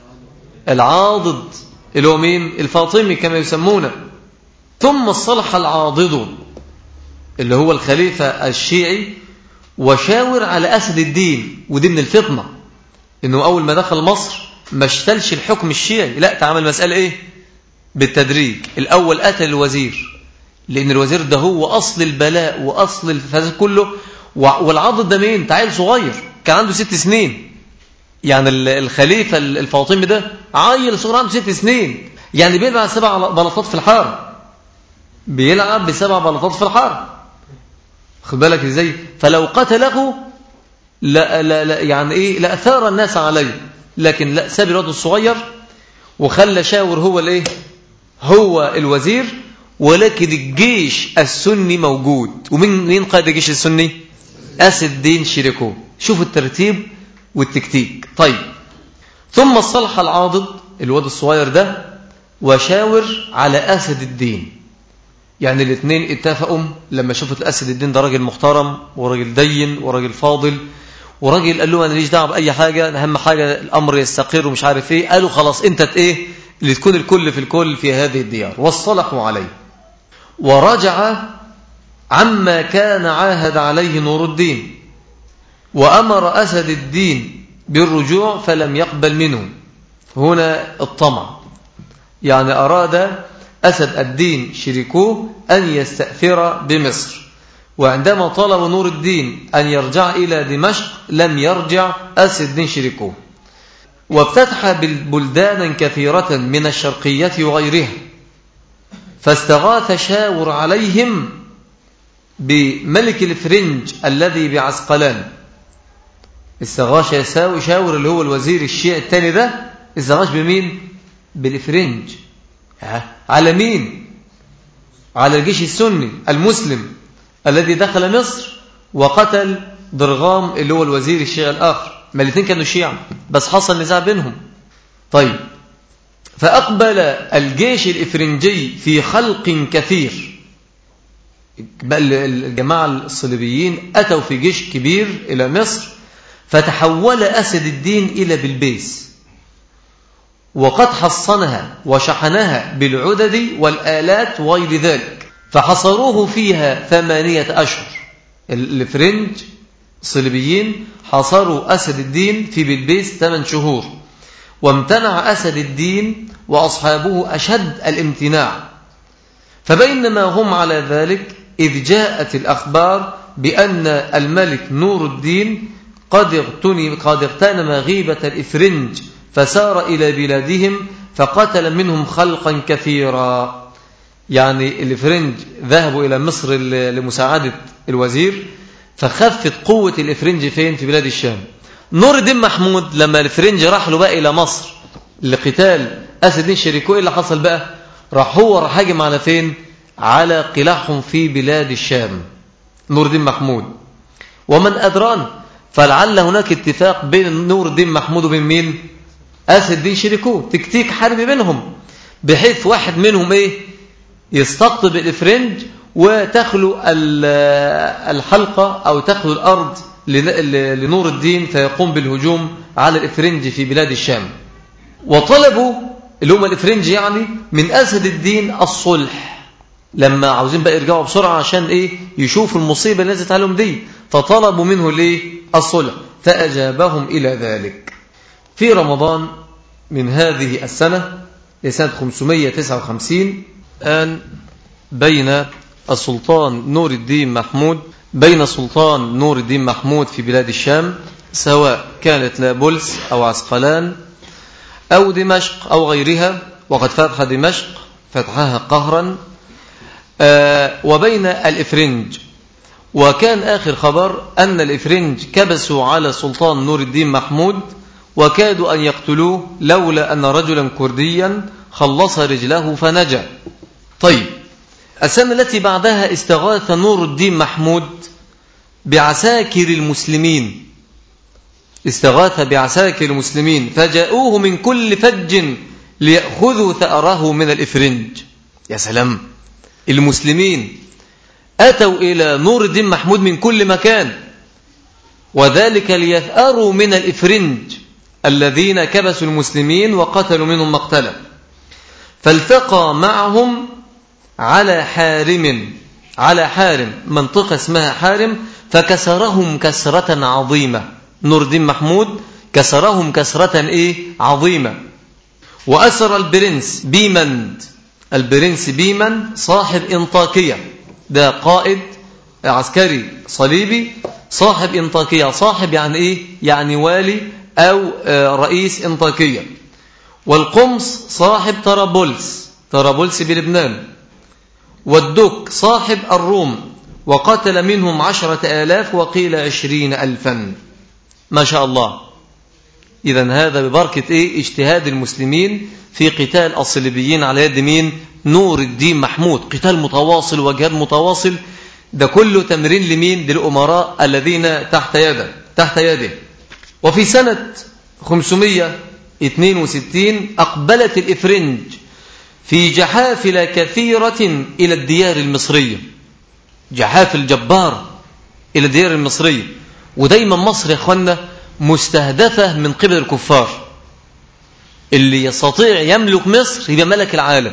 العاضد اللي هو مين؟ الفاطمي كما يسمونه. ثم الصلح العاضد اللي هو الخليفة الشيعي وشاور على أسد الدين. ودي من الفطنة إنه أول ما دخل مصر ما اشتلش الحكم الشيعي، لا، تعمل مسألة إيه؟ بالتدريج. الأول قتل الوزير، لأن الوزير ده هو أصل البلاء وأصل الفساد كله. والعاضد ده مين؟ تعال صغير كان عنده ست سنين، يعني الخليفة الفاطمي ده عيل صغير عنده ست سنين، يعني بيلعب سبع بلاطات في الحارة، بيلعب بسبع بلاطات في الحارة، خد بالك ازاي؟ فلو قتله لا لا لا يعني ايه لأثار الناس عليه، لكن لا، ساب الواد الصغير وخلى شاور هو الايه هو الوزير. ولكن الجيش السني موجود. ومين مين قائد الجيش السني؟ أسد الدين شيركوه. شوفوا الترتيب والتكتيك. طيب، ثم الصلح العاضد الواد الصغير ده وشاور على أسد الدين، يعني الاثنين اتفقوا لما شفت أسد الدين ده راجل محترم وراجل دين وراجل فاضل وراجل قال له أنا ليش دعوه بأي حاجة، أهم حاجة الأمر يستقر ومش عارف إيه. قالوا خلاص أنت إيه اللي تكون الكل في الكل في هذه الديار، والصلحوا عليه. ورجع عما كان عاهد عليه نور الدين، وأمر أسد الدين بالرجوع فلم يقبل منه. هنا الطمع، يعني أراد أسد الدين شيركوه أن يستأثر بمصر، وعندما طلب نور الدين أن يرجع إلى دمشق لم يرجع أسد الدين شيركوه، وافتتح بلدانا كثيرة من الشرقية وغيرها. فاستغاث شاور عليهم بملك الفرنج الذي بعسقلان. استغاث شاور اللي هو الوزير الشيعي الثاني ده، استغاث بمين؟ بالفرنج. على مين؟ على الجيش السني المسلم الذي دخل مصر وقتل ضرغام اللي هو الوزير الشيعي الآخر. ما الاثنين كانوا شيعة بس حصل نزاع بينهم. طيب، فأقبل الجيش الإفرنجي في خلق كثير. الجماعة الصليبيين أتوا في جيش كبير إلى مصر، فتحول أسد الدين إلى بلبيس، وقد حصنها وشحنها بالعدد والآلات وغير ذلك، فحصروه فيها ثمانية أشهر. الفرنج الصليبيين حصروا أسد الدين في بلبيس ثمان شهور، وامتنع أسد الدين وأصحابه أشد الامتناع. فبينما هم على ذلك إذ جاءت الأخبار بأن الملك نور الدين قد اغتنم غيبة الإفرنج، فسار إلى بلادهم فقتل منهم خلقا كثيرا. يعني الإفرنج ذهبوا إلى مصر لمساعدة الوزير، فخفت قوة الإفرنج فين؟ في بلاد الشام. نور الدين محمود لما الإفرنج راح له بقى إلى مصر لقتال أسد الدين شيركوه، اللي حصل بقى؟ راح هو راح هاجم على فين؟ على قلاعهم في بلاد الشام نور الدين محمود. ومن أدران، فلعل هناك اتفاق بين نور الدين محمود وبين مين؟ أسد الدين شيركوه، تكتيك حربي بينهم، بحيث واحد منهم إيه؟ يستقطب الإفرنج وتخلو الحلقة أو تخلو الأرض لنور الدين فيقوم بالهجوم على الإفرنج في بلاد الشام. وطلبوا اللي هم الإفرنج يعني من أسد الدين الصلح، لما عاوزين بقى يرجعوا بسرعة عشان إيه يشوفوا المصيبة اللي نزلت عليهم دي، فطلبوا منه ليه الصلح، فأجابهم إلى ذلك. في رمضان من هذه السنة سنة خمسمائة وتسعة وخمسين أن بين السلطان نور الدين محمود بين سلطان نور الدين محمود في بلاد الشام، سواء كانت نابلس أو عسقلان أو دمشق أو غيرها، وقد فتح دمشق فتحها قهرا، آه وبين الإفرنج. وكان آخر خبر أن الإفرنج كبسوا على سلطان نور الدين محمود وكادوا أن يقتلوه لولا أن رجلا كرديا خلص رجله فنجا. طيب، السنة التي بعدها استغاث نور الدين محمود بعساكر المسلمين استغاث بعساكر المسلمين فجاءوه من كل فج ليأخذوا ثأره من الإفرنج. يا سلام، المسلمين أتوا إلى نور الدين محمود من كل مكان، وذلك ليثأروا من الإفرنج الذين كبسوا المسلمين وقتلوا منهم مقتلا. فالتقى معهم على حارم على حارم منطقة اسمها حارم، فكسرهم كسرة عظيمة. نور الدين محمود كسرهم كسرة إيه عظيمة. وأسر البرنس بيمند البرنس بيمند صاحب انطاكية، ده قائد عسكري صليبي صاحب انطاكية. صاحب يعني إيه؟ يعني والي أو رئيس انطاكية. والقمص صاحب طرابلس طرابلس بلبنان. والدك صاحب الروم، وقتل منهم عشرة آلاف وقيل عشرين ألفا. ما شاء الله. إذن هذا ببركة إيه؟ اجتهاد المسلمين في قتال الصليبيين على يد مين؟ نور الدين محمود. قتال متواصل وجهاد متواصل، ده كله تمرين لمين؟ للأمراء الذين تحت يده تحت يده. وفي سنة خمسمائة واثنين وستين أقبلت الإفرنج في جحافل كثيرة إلى الديار المصرية، جحافل جبار إلى الديار المصرية. ودايما مصر يا أخوانا مستهدفة من قبل الكفار، اللي يستطيع يملك مصر يبقى ملك العالم.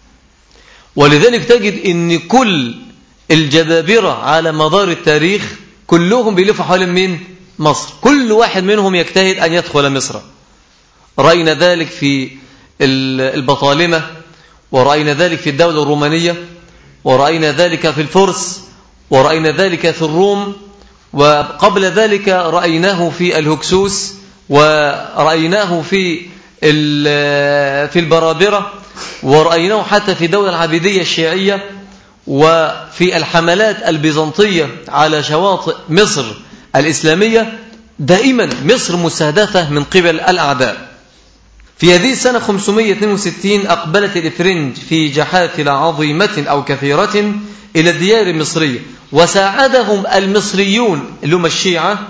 ولذلك تجد ان كل الجبابرة على مدار التاريخ كلهم بيلفوا حول مين؟ مصر. كل واحد منهم يجتهد أن يدخل مصر. رأينا ذلك في البطالمة، ورأينا ذلك في الدولة الرومانية، ورأينا ذلك في الفرس، ورأينا ذلك في الروم، وقبل ذلك رأيناه في الهكسوس، ورأيناه في في البرابرة، ورأيناه حتى في الدولة العبيدية الشيعية، وفي الحملات البيزنطية على شواطئ مصر الإسلامية. دائما مصر مستهدفة من قبل الأعداء. في هذه السنة خمسمائة واثنين وستين أقبلت الإفرنج في جحافل عظيمة أو كثيرة إلى الديار المصرية، وساعدهم المصريون اللي هم الشيعة،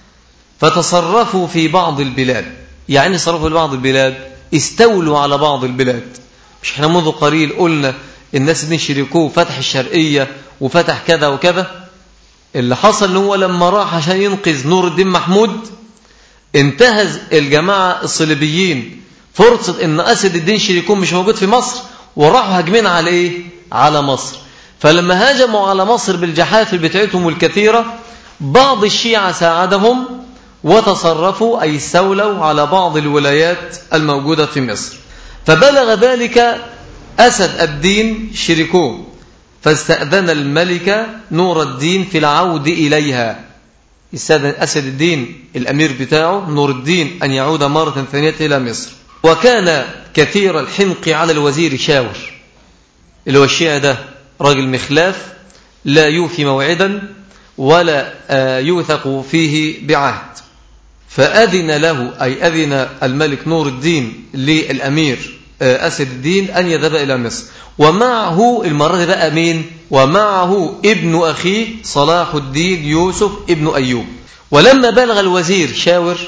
فتصرفوا في بعض البلاد. يعني صرفوا لبعض البلاد، استولوا على بعض البلاد. مش احنا منذ قليل قلنا الناس دي شركوه فتح الشرقية وفتح كذا وكذا؟ اللي حصل ان هو لما راح عشان ينقذ نور الدين محمود انتهز الجماعة الصليبيين فرصة ان أسد الدين شريكون مش موجود في مصر، وراحوا هاجمين على ايه؟ على مصر. فلما هاجموا على مصر بالجحافل بتاعتهم الكثيرة، بعض الشيعة ساعدهم وتصرفوا أي استولوا على بعض الولايات الموجودة في مصر. فبلغ ذلك أسد الدين شريكون، فاستأذن الملك نور الدين في العود إليها. استأذن أسد الدين الأمير بتاعه نور الدين أن يعود مرة ثانية إلى مصر. وكان كثير الحنق على الوزير شاور، اللي هو الشيعي ده راجل مخلاف لا يوفي موعدا ولا يوثق فيه بعهد. فأذن له أي أذن الملك نور الدين للأمير أسد الدين أن يذهب إلى مصر، ومعه المرة بقى مين؟ ومعه ابن أخيه صلاح الدين يوسف ابن أيوب. ولما بلغ الوزير شاور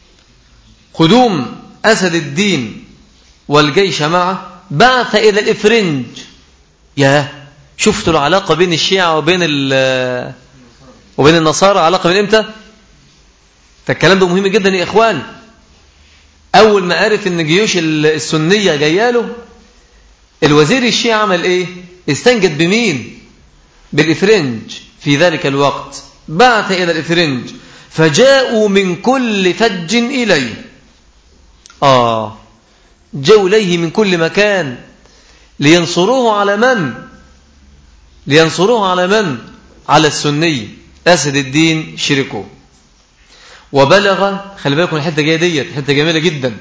قدوم أسد الدين والجيش معه، بعث إلى الإفرنج. يا شفتوا العلاقة بين الشيعة وبين وبين النصارى علاقة من امتى؟ فالكلام ده مهم جدا يا إخوان. أول ما عرف إن جيوش السنية جاياله، الوزير الشيعي عمل إيه؟ استنجد بمين؟ بالإفرنج في ذلك الوقت. بعث إلى الإفرنج فجاءوا من كل فج إليه. آه جاءوا إليه من كل مكان لينصروه على من؟ لينصروه على من؟ على السني أسد الدين شركوه. وبلغ، خلي بالكم الحتة جاية ديت حتة جميلة جدا،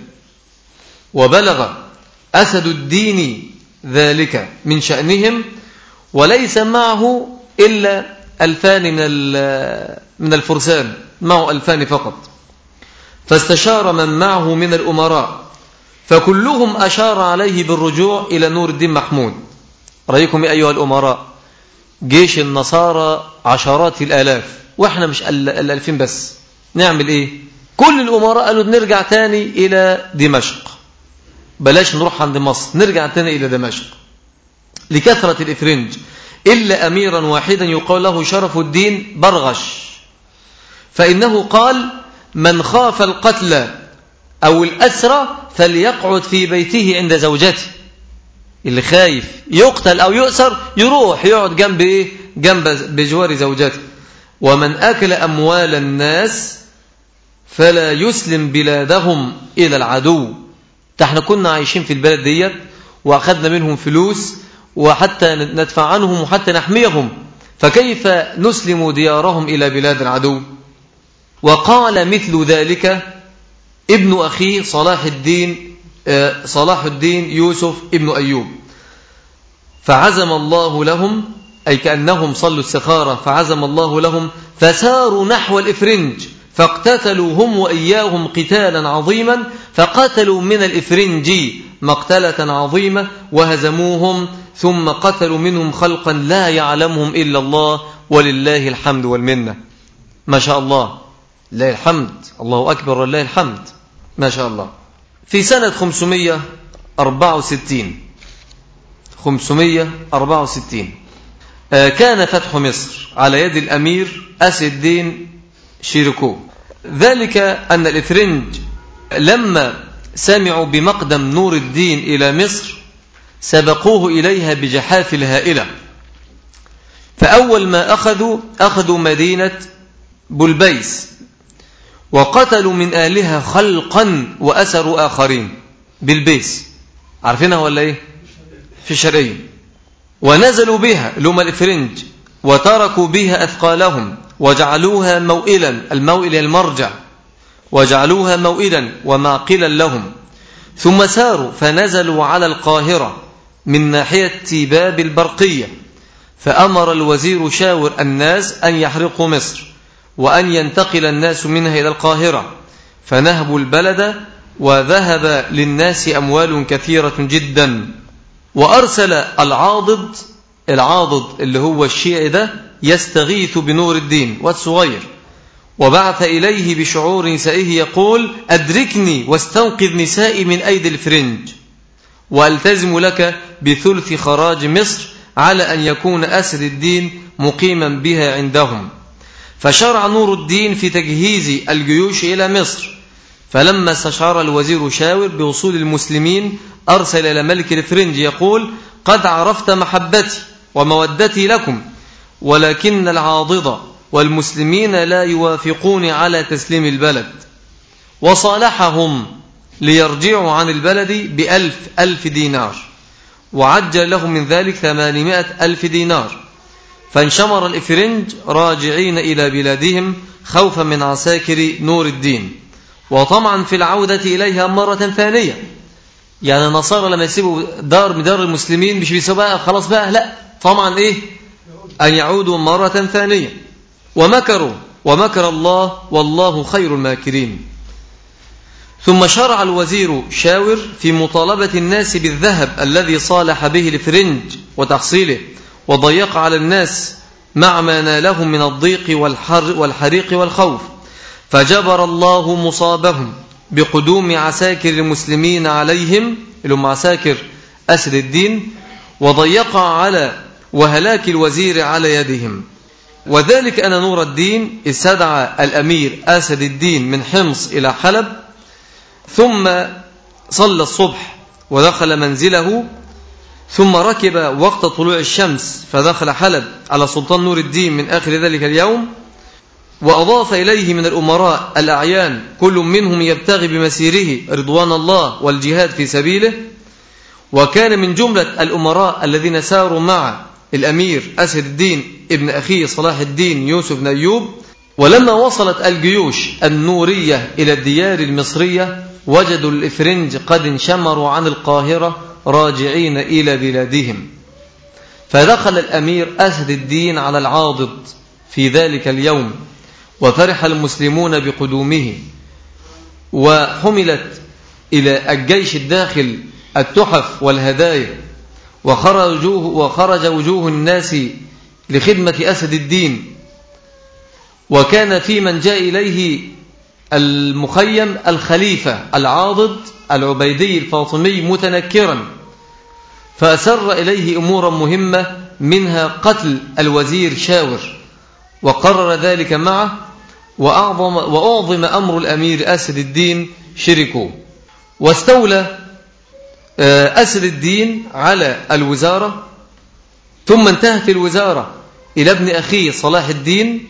وبلغ أسد الدين ذلك من شأنهم وليس معه إلا ألفان من من الفرسان، معه ألفان فقط. فاستشار من معه من الأمراء فكلهم أشار عليه بالرجوع إلى نور الدين محمود. رأيكم يا أيها الأمراء، جيش النصارى عشرات الآلاف وإحنا مش الألفين بس، نعمل إيه؟ كل الأمراء قالوا نرجع تاني إلى دمشق، بلاش نروح عند مصر، نرجع تاني إلى دمشق لكثرة الإفرنج، إلا أميرا واحدا يقال له شرف الدين برغش، فإنه قال من خاف القتل أو الأسرى فليقعد في بيته عند زوجته. اللي خايف يقتل أو يؤسر يروح يقعد جنب إيه؟ جنب بجوار زوجته. ومن أكل أموال الناس فلا يسلم بلادهم إلى العدو. احنا كنا عايشين في البلد ديت وأخذنا منهم فلوس وحتى ندفع عنهم وحتى نحميهم، فكيف نسلم ديارهم إلى بلاد العدو؟ وقال مثل ذلك ابن أخيه صلاح الدين صلاح الدين يوسف ابن أيوب. فعزم الله لهم، أي كأنهم صلوا السخارة، فعزم الله لهم فساروا نحو الإفرنج فاقتتلوا هم وإياهم قتالا عظيما، فقتلوا من الإفرنج مقتلة عظيمة وهزموهم، ثم قتلوا منهم خلقا لا يعلمهم إلا الله، ولله الحمد والمنة. ما شاء الله، لله الحمد، الله أكبر ولله الحمد، ما شاء الله. في سنة خمسمائة وأربعة وستين خمسمائة وأربعة وستين كان فتح مصر على يد الأمير أسد الدين شيركو. ذلك أن الإفرنج لما سمعوا بمقدم نور الدين إلى مصر سبقوه إليها بجحافل هائلة. فأول ما أخذوا أخذوا مدينة بلبيس وقتلوا من أهلها خلقا وأسروا آخرين. بلبيس عارفينها ولا إيه؟ في الشرقية. ونزلوا بها لهم الإفرنج وتركوا بها أثقالهم وجعلوها موئلا، الموئل المرجع، وجعلوها موئلا ومعقلا لهم. ثم ساروا فنزلوا على القاهرة من ناحية باب البرقية، فأمر الوزير شاور الناس أن يحرقوا مصر وأن ينتقل الناس منها إلى القاهرة، فنهبوا البلد وذهب للناس أموال كثيرة جدا. وأرسل العاضد العاضد اللي هو الشيعي ده يستغيث بنور الدين والصغير، وبعث إليه بشعور نسائه يقول أدركني واستنقذ نسائي من أيدي الفرنج، وألتزم لك بثلث خراج مصر على أن يكون أسد الدين مقيما بها عندهم. فشرع نور الدين في تجهيز الجيوش إلى مصر. فلما استشعر الوزير شاور بوصول المسلمين أرسل إلى ملك الفرنج يقول قد عرفت محبتي ومودتي لكم، ولكن العاضدة والمسلمين لا يوافقون على تسليم البلد. وصالحهم ليرجعوا عن البلد بألف ألف دينار، وعجل لهم من ذلك ثمانمائة ألف دينار. فانشمر الإفرنج راجعين إلى بلادهم خوفا من عساكر نور الدين وطمعا في العودة إليها مرة ثانية. يعني النصارى لما يسيبوا دار من دار المسلمين مش بيسيبوا بقى خلاص بقى، لا، طمعا إيه؟ أن يعودوا مرة ثانية. ومكروا ومكر الله والله خير الماكرين. ثم شرع الوزير شاور في مطالبة الناس بالذهب الذي صالح به الفرنج وتحصيله، وضيق على الناس مع ما نالهم من الضيق والحر والحريق والخوف. فجبر الله مصابهم بقدوم عساكر المسلمين عليهم، اللي هم عساكر أسد الدين، وضيق على وهلاك الوزير على يدهم. وذلك أن نور الدين استدعى الأمير أسد الدين من حمص إلى حلب، ثم صلى الصبح ودخل منزله، ثم ركب وقت طلوع الشمس فدخل حلب على سلطان نور الدين من آخر ذلك اليوم، وأضاف إليه من الأمراء الأعيان كل منهم يبتغي بمسيره رضوان الله والجهاد في سبيله. وكان من جملة الأمراء الذين ساروا مع الأمير أسد الدين ابن أخيه صلاح الدين يوسف بن أيوب. ولما وصلت الجيوش النورية إلى الديار المصرية وجدوا الإفرنج قد انشمروا عن القاهرة راجعين إلى بلادهم، فدخل الأمير أسد الدين على العاضد في ذلك اليوم، وفرح المسلمون بقدومه، وحملت إلى الجيش الداخل التحف والهدايا، وخرج وجوه, وخرج وجوه الناس لخدمة أسد الدين. وكان في من جاء إليه المخيم الخليفة العاضد العبيدي الفاطمي متنكرا، فأسر إليه أمورا مهمة منها قتل الوزير شاور، وقرر ذلك معه، وأعظم, وأعظم أمر الأمير أسد الدين شركه. واستولى أسد الدين على الوزارة، ثم انتهت الوزارة إلى ابن أخيه صلاح الدين.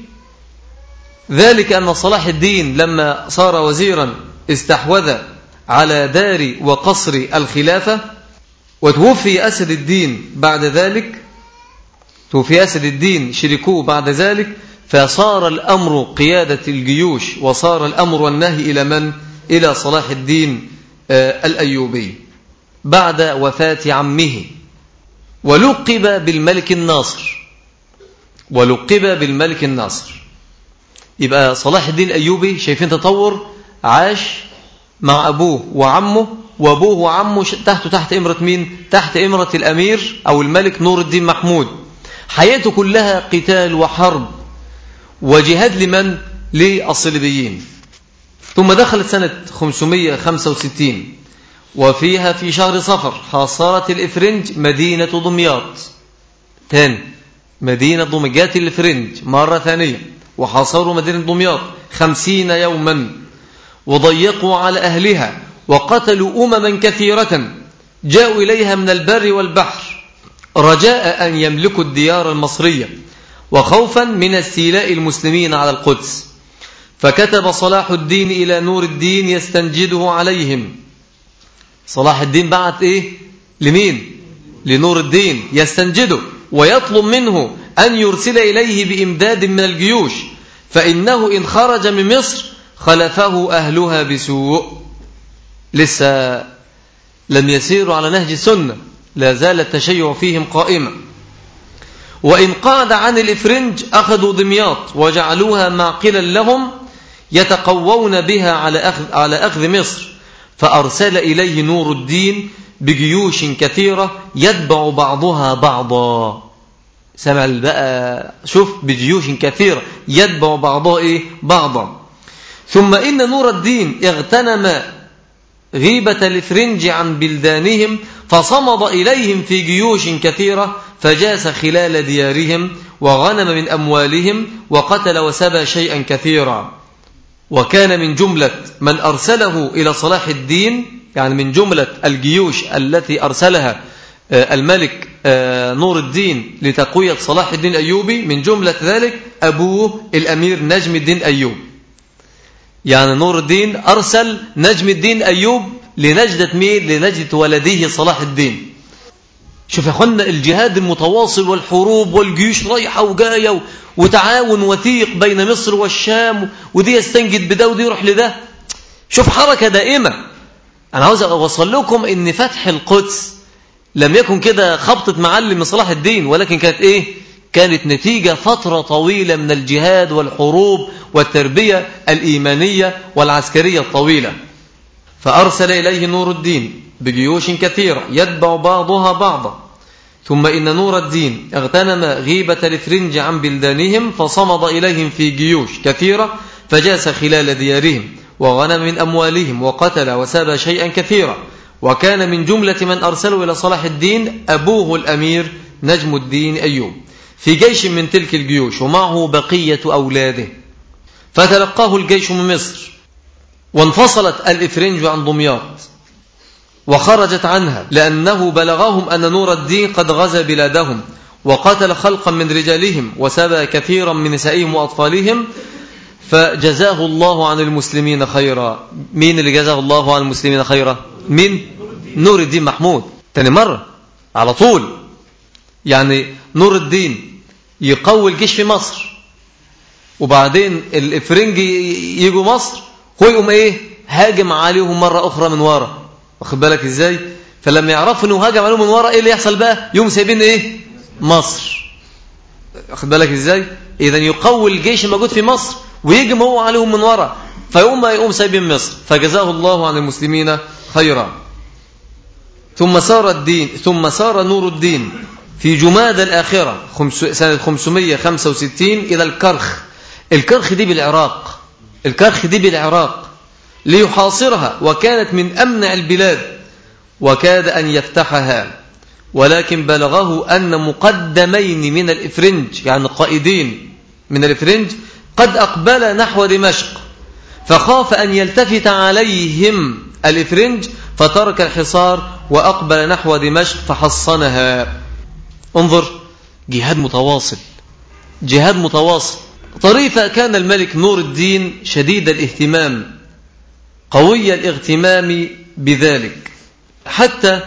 ذلك أن صلاح الدين لما صار وزيرا استحوذ على دار وقصر الخلافة، وتوفي أسد الدين بعد ذلك، توفي أسد الدين شركوه بعد ذلك، فصار الأمر قيادة الجيوش، وصار الأمر والنهي إلى من؟ إلى صلاح الدين الأيوبي بعد وفاة عمه، ولقب بالملك الناصر، ولقب بالملك الناصر. يبقى صلاح الدين الأيوبي شايفين تطور، عاش مع أبوه وعمه، وأبوه وعمه تحته تحت إمرة مين؟ تحت إمرة الأمير أو الملك نور الدين محمود. حياته كلها قتال وحرب وجهاد لمن؟ للصليبيين. ثم دخلت سنة خمسمائة وخمسة وستين، وفيها في شهر صفر حاصرت الإفرنج مدينة دمياط. تاني مدينة دمياط، جات الإفرنج مرة ثانية وحاصروا مدينة دمياط خمسين يوما، وضيقوا على أهلها، وقتلوا أمما كثيرة جاءوا إليها من البر والبحر رجاء أن يملكوا الديار المصرية، وخوفا من استيلاء المسلمين على القدس. فكتب صلاح الدين إلى نور الدين يستنجده عليهم. صلاح الدين بعت إيه؟ لمين؟ لنور الدين يستنجده ويطلب منه أن يرسل إليه بإمداد من الجيوش، فإنه إن خرج من مصر خلفه أهلها بسوء. لسه لم يسيروا على نهج السنة، لا زال التشيع فيهم قائما. وإن قعد عن الإفرنج أخذوا دمياط وجعلوها معقلا لهم يتقوون بها على أخذ, على أخذ مصر. فأرسل إليه نور الدين بجيوش كثيرة يتبع بعضها بعضا. سمع بقى، شوف، بجيوش كثيرة يتبع بعضها إيه؟ بعضا. ثم إن نور الدين اغتنم غيبة الإفرنج عن بلدانهم، فصمد إليهم في جيوش كثيرة، فجاس خلال ديارهم، وغنم من أموالهم، وقتل وسبى شيئا كثيرا. وكان من جملة من أرسله إلى صلاح الدين، يعني من جملة الجيوش التي أرسلها الملك نور الدين لتقوية صلاح الدين الأيوبي، من جملة ذلك أبوه الأمير نجم الدين أيوب. يعني نور الدين أرسل نجم الدين أيوب لنجدة مين؟ لنجدة ولده صلاح الدين. شوف يا أخوانا الجهاد المتواصل والحروب والجيوش رايحة وجاية، وتعاون وثيق بين مصر والشام، ودي يستنجد بده ودي يروح لده. شوف حركة دائمة. أنا عاوز أوصل لكم إن فتح القدس لم يكن كده خبطة معلم من صلاح الدين، ولكن كانت إيه؟ كانت نتيجة فترة طويلة من الجهاد والحروب والتربية الإيمانية والعسكرية الطويلة. فأرسل إليه نور الدين بجيوش كثيرة يتبع بعضها بعضا. ثم إن نور الدين اغتنم غيبة الإفرنج عن بلدانهم، فصمد إليهم في جيوش كثيرة، فجاس خلال ديارهم، وغنم من أموالهم، وقتل وسبى شيئا كثيرا. وكان من جملة من أرسلوا إلى صلاح الدين أبوه الأمير نجم الدين أيوب في جيش من تلك الجيوش ومعه بقية أولاده، فتلقاه الجيش من مصر، وانفصلت الإفرنج عن دمياط وخرجت عنها، لأنه بلغهم أن نور الدين قد غزا بلادهم وقتل خلقا من رجالهم وسبى كثيرا من نسائهم وأطفالهم، فجزاه الله عن المسلمين خيرا. مين اللي جزاه الله عن المسلمين خيرا؟ مين؟ نور الدين محمود. تاني مرة على طول، يعني نور الدين يقوي الجيش في مصر، وبعدين الإفرنجي يجوا مصر، هو يقوم ايه؟ هاجم عليهم مرة أخرى من ورا. واخد بالك ازاي؟ فلما يعرفوا انه هاجم عليهم من ورا، ايه اللي يحصل بقى؟ يوم سايبين ايه؟ مصر. واخد بالك ازاي؟ اذا يقوي الجيش الموجود في مصر ويجم هو عليهم من ورا، فيقوم ما يقوم سايبين مصر، فجزاه الله عن المسلمين خيرا. ثم سار الدين ثم سار نور الدين في جمادى الآخرة سنة خمسمائة وخمسة وستين إلى الكرخ. الكرخ دي بالعراق، الكرخ دي بالعراق ليحاصرها، وكانت من أمنع البلاد، وكاد أن يفتحها، ولكن بلغه أن مقدمين من الإفرنج، يعني قائدين من الإفرنج، قد أقبل نحو دمشق، فخاف أن يلتفت عليهم الإفرنج فترك الحصار وأقبل نحو دمشق فحصنها. انظر، جهاد متواصل، جهاد متواصل. طريفة كان الملك نور الدين شديد الاهتمام، قوي الاغتمام بذلك، حتى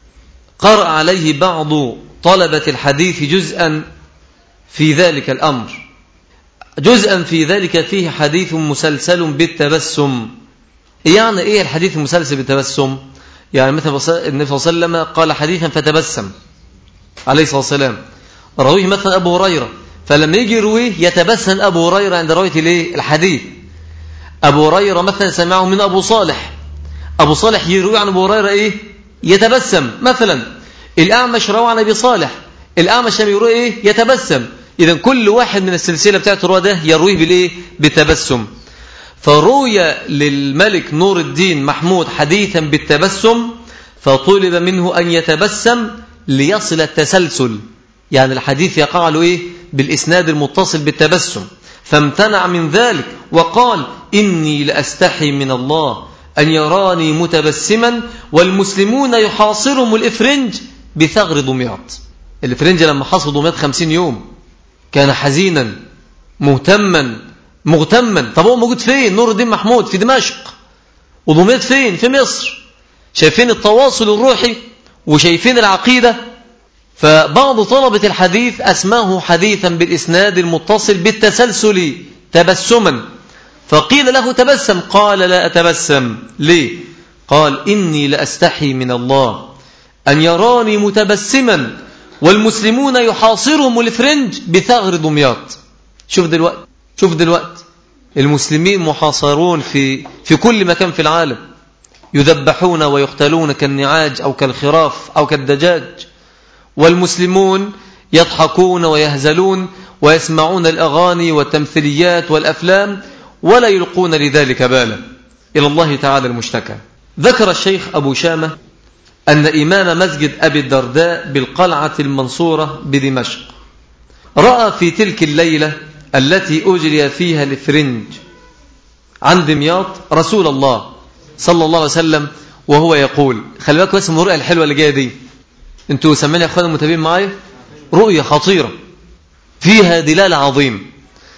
قرأ عليه بعض طلبة الحديث جزءا في ذلك الأمر، جزءا في ذلك فيه حديث مسلسل بالتبسم. يعني ايه الحديث المسلسل بالتبسم؟ يعني مثل النبي صلى الله عليه وسلم قال حديثا فتبسم عليه الصلاة والسلام، رويه مثلا أبو هريرة، فلما يجي يرويه يتبسم أبو هريرة عند رواية الحديث. أبو هريرة مثلا سمعه من أبو صالح، أبو صالح يروي عن أبو هريرة إيه؟ يتبسم. مثلا الأعمش روى عن أبي صالح، الأعمش لما يروي إيه؟ يتبسم. إذن كل واحد من السلسلة بتاعت الرواية ده يرويه بالإيه؟ بالتبسم. فروي للملك نور الدين محمود حديثا بالتبسم، فطلب منه أن يتبسم ليصل التسلسل، يعني الحديث يقع له إيه؟ بالإسناد المتصل بالتبسم، فامتنع من ذلك وقال إني لأستحي من الله أن يراني متبسما والمسلمون يحاصرهم الإفرنج بثغر دمياط. الإفرنج لما حاصروا دمياط خمسين يوم كان حزينا مهتما مغتما. طب هو موجود فين؟ نور الدين محمود في دمشق، ودمياط فين؟ في مصر. شايفين التواصل الروحي وشايفين العقيدة. فبعض طلبة الحديث أسماه حديثا بالإسناد المتصل بالتسلسل تبسما، فقيل له تبسم، قال لا أتبسم. ليه؟ قال إني لأستحي من الله أن يراني متبسما والمسلمون يحاصرهم الفرنج بثغر دمياط. شوف دلوقتي، شوف دلوقتي المسلمين محاصرون في في كل مكان في العالم، يذبحون ويقتلون كالنعاج أو كالخراف أو كالدجاج، والمسلمون يضحكون ويهزلون ويسمعون الأغاني والتمثيليات والأفلام ولا يلقون لذلك بالا. إلى الله تعالى المشتكى. ذكر الشيخ أبو شامة أن إمام مسجد أبي الدرداء بالقلعة المنصورة بدمشق رأى في تلك الليلة التي أجري فيها الإفرنج عن دمياط رسول الله صلى الله عليه وسلم وهو يقول، خلي بالكم اسم الرؤية الحلوة اللي جاية دي، انتوا سمعني يا أخوانا المتابعين معايا، رؤية خطيرة فيها دلالة عظيم.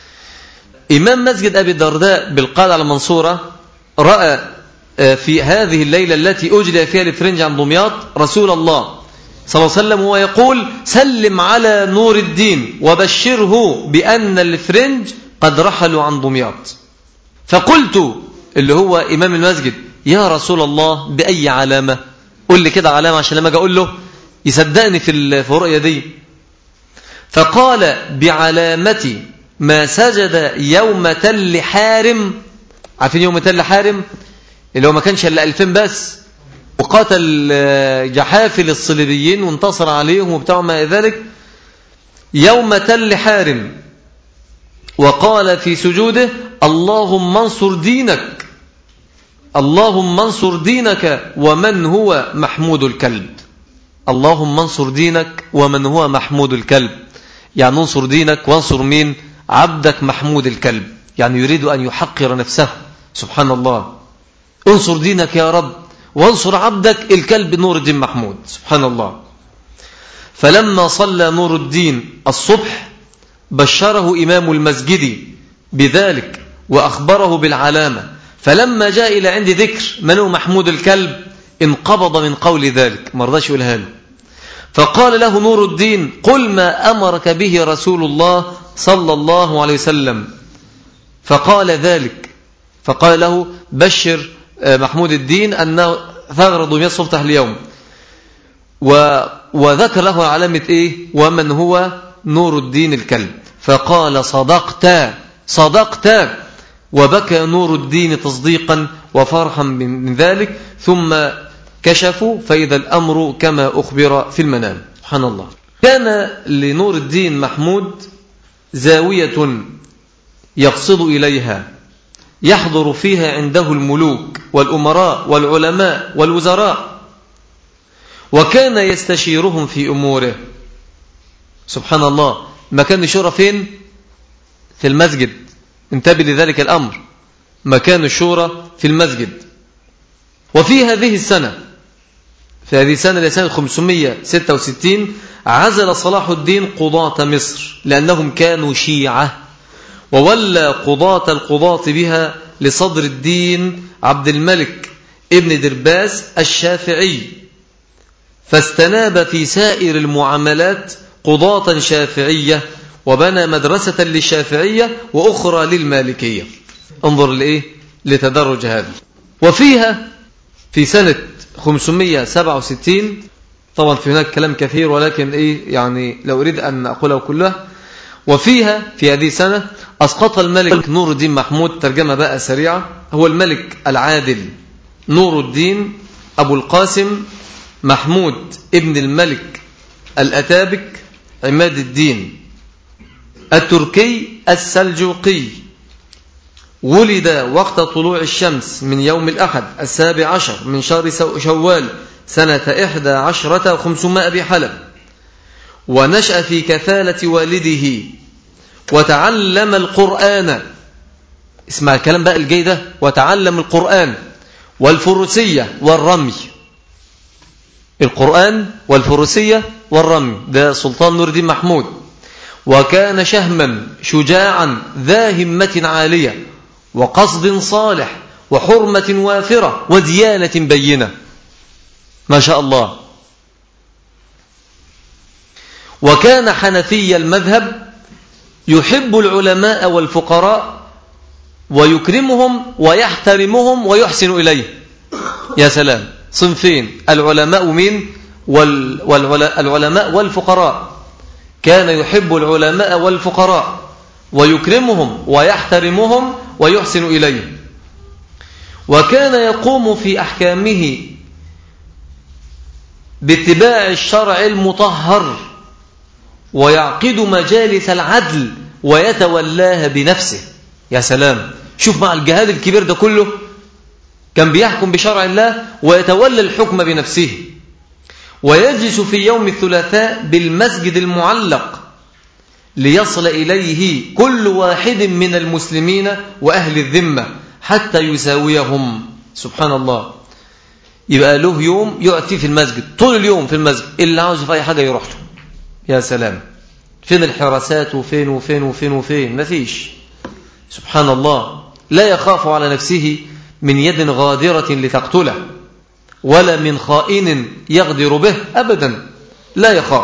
إمام مسجد أبي الدرداء بالقلعة المنصورة رأى في هذه الليلة التي أجري فيها الإفرنج عن دمياط رسول الله صلى الله عليه وسلم وهو يقول سلم على نور الدين وبشره بأن الإفرنج قد رحلوا عن دمياط. فقلت اللي هو إمام المسجد يا رسول الله بأي علامة؟ قل لي كده علامة عشان لما أجي أقول له يصدقني في الرؤية دي. فقال بعلامة ما سجد يوم تل حارم. عارفين يوم تل حارم اللي هو ما كانش إلا ألفين بس، وقاتل جحافل الصليبيين وانتصر عليهم وبتاع ما ذلك. يوم تل حارم وقال في سجوده اللهم انصر دينك، اللهم انصر دينك ومن هو محمود الكلب. اللهم انصر دينك ومن هو محمود الكلب، يعني انصر دينك وانصر مين؟ عبدك محمود الكلب، يعني يريد أن يحقر نفسه. سبحان الله، انصر دينك يا رب وانصر عبدك الكلب نور الدين محمود. سبحان الله. فلما صلى نور الدين الصبح بشره إمام المسجد بذلك وأخبره بالعلامة، فلما جاء إلى عند ذكر من هو محمود الكلب انقبض من قول ذلك، ما رضاش يقولها له. فقال له نور الدين: قل ما أمرك به رسول الله صلى الله عليه وسلم. فقال ذلك، فقال له: بشر محمود الدين أنه ثغر دمياط تفتح اليوم، و وذكر له علامة إيه؟ ومن هو نور الدين الكلب. فقال: صدقت صدقت. وبكى نور الدين تصديقا وفرحا من ذلك، ثم كشفوا فإذا الأمر كما أخبر في المنام. سبحان الله. كان لنور الدين محمود زاوية يقصد إليها يحضر فيها عنده الملوك والأمراء والعلماء والوزراء، وكان يستشيرهم في أموره. سبحان الله. مكان الشورى فين؟ في المسجد. انتبه لذلك الأمر، مكان الشورى في المسجد. وفي هذه السنة في هذه السنة لسنة خمسمائة وستة وستين عزل صلاح الدين قضاة مصر لأنهم كانوا شيعة، وولى قضاة القضاة بها لصدر الدين عبد الملك ابن درباس الشافعي، فاستناب في سائر المعاملات قضاة شافعية، وبنى مدرسة للشافعية وأخرى للمالكية. انظر لإيه؟ لتدرج هذا. وفيها في سنة خمسمائة وسبعة وستين، طبعا في هناك كلام كثير ولكن إيه يعني لو أريد أن أقوله كله. وفيها في هذه السنة أسقط الملك نور الدين محمود، ترجمة بقى سريعة، هو الملك العادل نور الدين أبو القاسم محمود ابن الملك الأتابك عماد الدين التركي السلجوقي، ولد وقت طلوع الشمس من يوم الأحد السابع عشر من شهر شوال سنة إحدى عشرة وخمسمائة بحلب، ونشأ في كفالة والده، وتعلم القرآن. اسمع الكلام بقى الجاي ده، وتعلم القرآن والفروسية والرمي. القرآن والفروسية والرمي، ده سلطان نور الدين محمود. وكان شهما شجاعا ذا همة عالية وقصد صالح وحرمة وافرة وديانة بينة، ما شاء الله. وكان حنفي المذهب، يحب العلماء والفقراء ويكرمهم ويحترمهم ويحسن إليه. يا سلام، صنفين، العلماء مين؟ والعلماء والفقراء. كان يحب العلماء والفقراء ويكرمهم ويحترمهم ويحسن إليه. وكان يقوم في أحكامه باتباع الشرع المطهر، ويعقد مجالس العدل ويتولاها بنفسه. يا سلام، شوف مع الجهاد الكبير ده كله كان بيحكم بشرع الله ويتولى الحكم بنفسه. ويجلس في يوم الثلاثاء بالمسجد المعلق ليصل إليه كل واحد من المسلمين وأهل الذمة حتى يساويهم. سبحان الله. يبقى له يوم يقعد فيه في المسجد طول اليوم في المسجد، اللي عاوز في أي حاجة يروح له. يا سلام، فين الحراسات وفين وفين وفين وفين؟ مفيش. سبحان الله. لا يخاف على نفسه من يد غادرة لتقتله، ولا من خائن يغدر به أبدا، لا يخاف.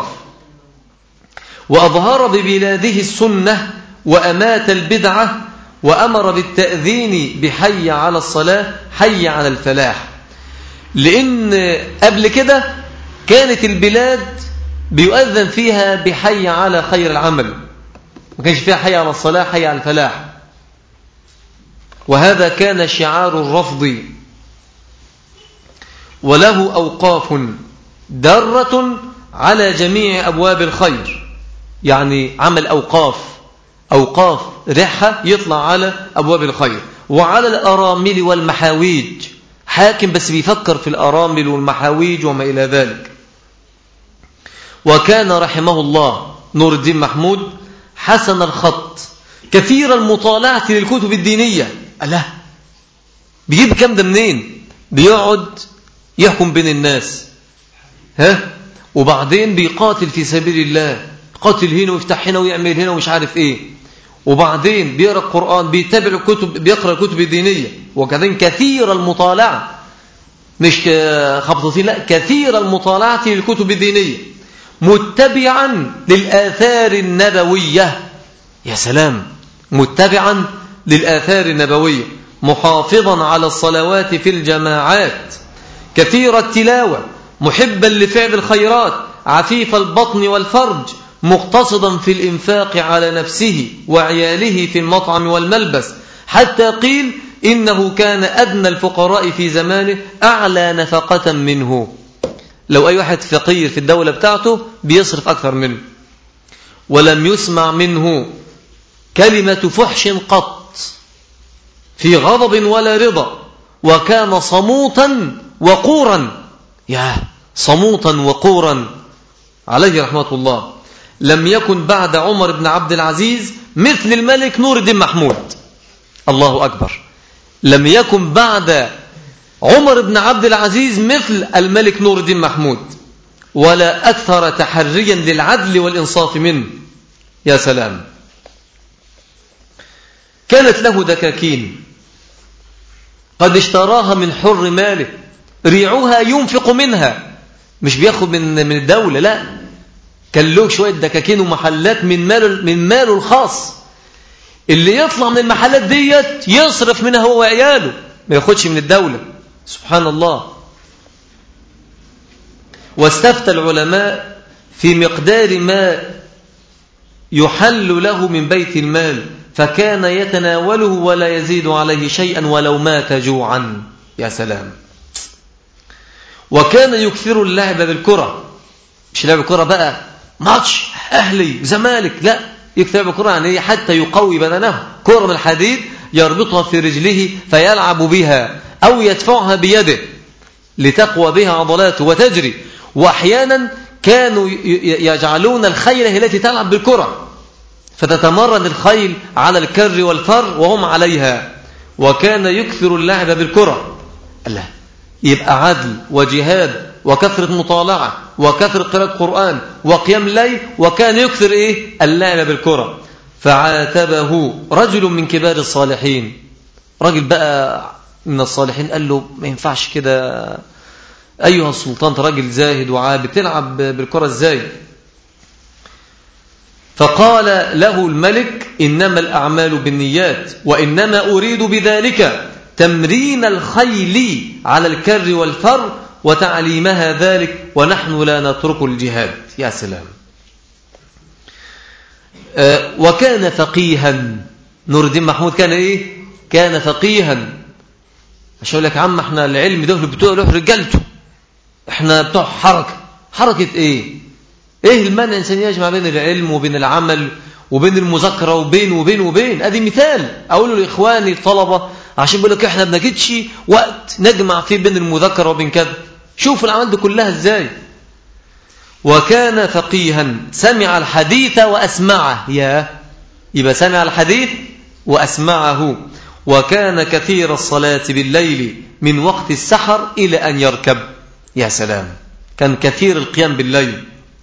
وأظهر ببلاده السنة وأمات البدعة، وأمر بالتأذين بحي على الصلاة حي على الفلاح. لأن قبل كده كانت البلاد بيؤذن فيها بحي على خير العمل، ما كانش فيها حي على الصلاة حي على الفلاح، وهذا كان شعار الرفض. وله أوقاف دارة على جميع أبواب الخير، يعني عمل أوقاف أوقاف رحة يطلع على أبواب الخير، وعلى الأرامل والمحاويج، حاكم بس بيفكر في الأرامل والمحاويج وما إلى ذلك. وكان رحمه الله نور الدين محمود حسن الخط كثير المطالعة للكتب الدينية. الله بيجيب كم ده منين؟ بيقعد يحكم بين الناس، ها، وبعدين بيقاتل في سبيل الله، قاتل هنا ويفتح هنا ويعمل هنا ومش عارف ايه، وبعدين بيقرأ القرآن، بيتابع الكتب، بيقرأ الكتب الدينية، وكذلك كثير المطالعة، مش خبطتين، لا، كثير المطالعة للكتب الدينية، متبعا للآثار النبوية. يا سلام، متبعا للآثار النبوية، محافظا على الصلوات في الجماعات، كثير التلاوة، محبا لفعل الخيرات، عفيف البطن والفرج، مقتصدا في الإنفاق على نفسه وعياله في المطعم والملبس، حتى قيل إنه كان أدنى الفقراء في زمانه أعلى نفقة منه. لو أي واحد فقير في الدولة بتاعته بيصرف أكثر منه. ولم يسمع منه كلمة فحش قط في غضب ولا رضا، وكان صموتا وقورا. يا صموتا وقورا عليه رحمة الله. لم يكن بعد عمر بن عبد العزيز مثل الملك نور الدين محمود. الله أكبر. لم يكن بعد عمر بن عبد العزيز مثل الملك نور الدين محمود، ولا أكثر تحريا للعدل والإنصاف منه. يا سلام. كانت له دكاكين قد اشتراها من حر ماله، ريعها ينفق منها، مش بياخد من من الدولة، لا، كان له شوية دكاكين ومحلات من ماله من ماله الخاص، اللي يطلع من المحلات ديت يصرف منها هو وعياله، ما ياخدش من الدولة. سبحان الله. واستفتى العلماء في مقدار ما يحل له من بيت المال، فكان يتناوله ولا يزيد عليه شيئا ولو مات جوعا. يا سلام. وكان يكثر اللعب بالكرة، مش لعب الكرة بقى ماتش أهلي زمالك، لا، يكثر بالكرة يعني حتى يقوي بدنه، كرة من الحديد يربطها في رجله فيلعب بها أو يدفعها بيده لتقوى بها عضلاته وتجري. وأحيانا كانوا يجعلون الخيل هي التي تلعب بالكرة، فتتمرن الخيل على الكر والفر وهم عليها. وكان يكثر اللعب بالكرة. الله، يبقى عدل وجهاد وكثرة مطالعة وكثرة قراءة قرآن وقيام ليل، وكان يكثر إيه؟ اللعب بالكرة. فعاتبه رجل من كبار الصالحين، رجل بقى من الصالحين، قال له ما ينفعش كده أيها السلطان، راجل زاهد وعابد، تلعب بالكرة إزاي؟ فقال له الملك إنما الأعمال بالنيات، وإنما أريد بذلك تمرين الخيل على الكر والفر وتعليمها ذلك، ونحن لا نترك الجهاد. يا سلام. آه وكان فقيها. نور الدين محمود كان إيه؟ كان فقيها. مش أقول لك يا عم احنا العلم ده بتوع له رجالته، احنا بتوع حركة. حركة ايه؟ ايه المانع انسان يجمع بين العلم وبين العمل وبين المذاكرة وبين وبين وبين؟ ادي مثال اقوله لاخواني الطلبة، عشان بيقول لك احنا ما بنجدش وقت نجمع فيه بين المذاكرة وبين كذا. شوف العمل دي كلها ازاي. وكان فقيها سمع الحديث واسمعه. يا يبقى سمع الحديث واسمعه. وكان كثير الصلاة بالليل من وقت السحر إلى أن يركب. يا سلام. كان كثير القيام بالليل.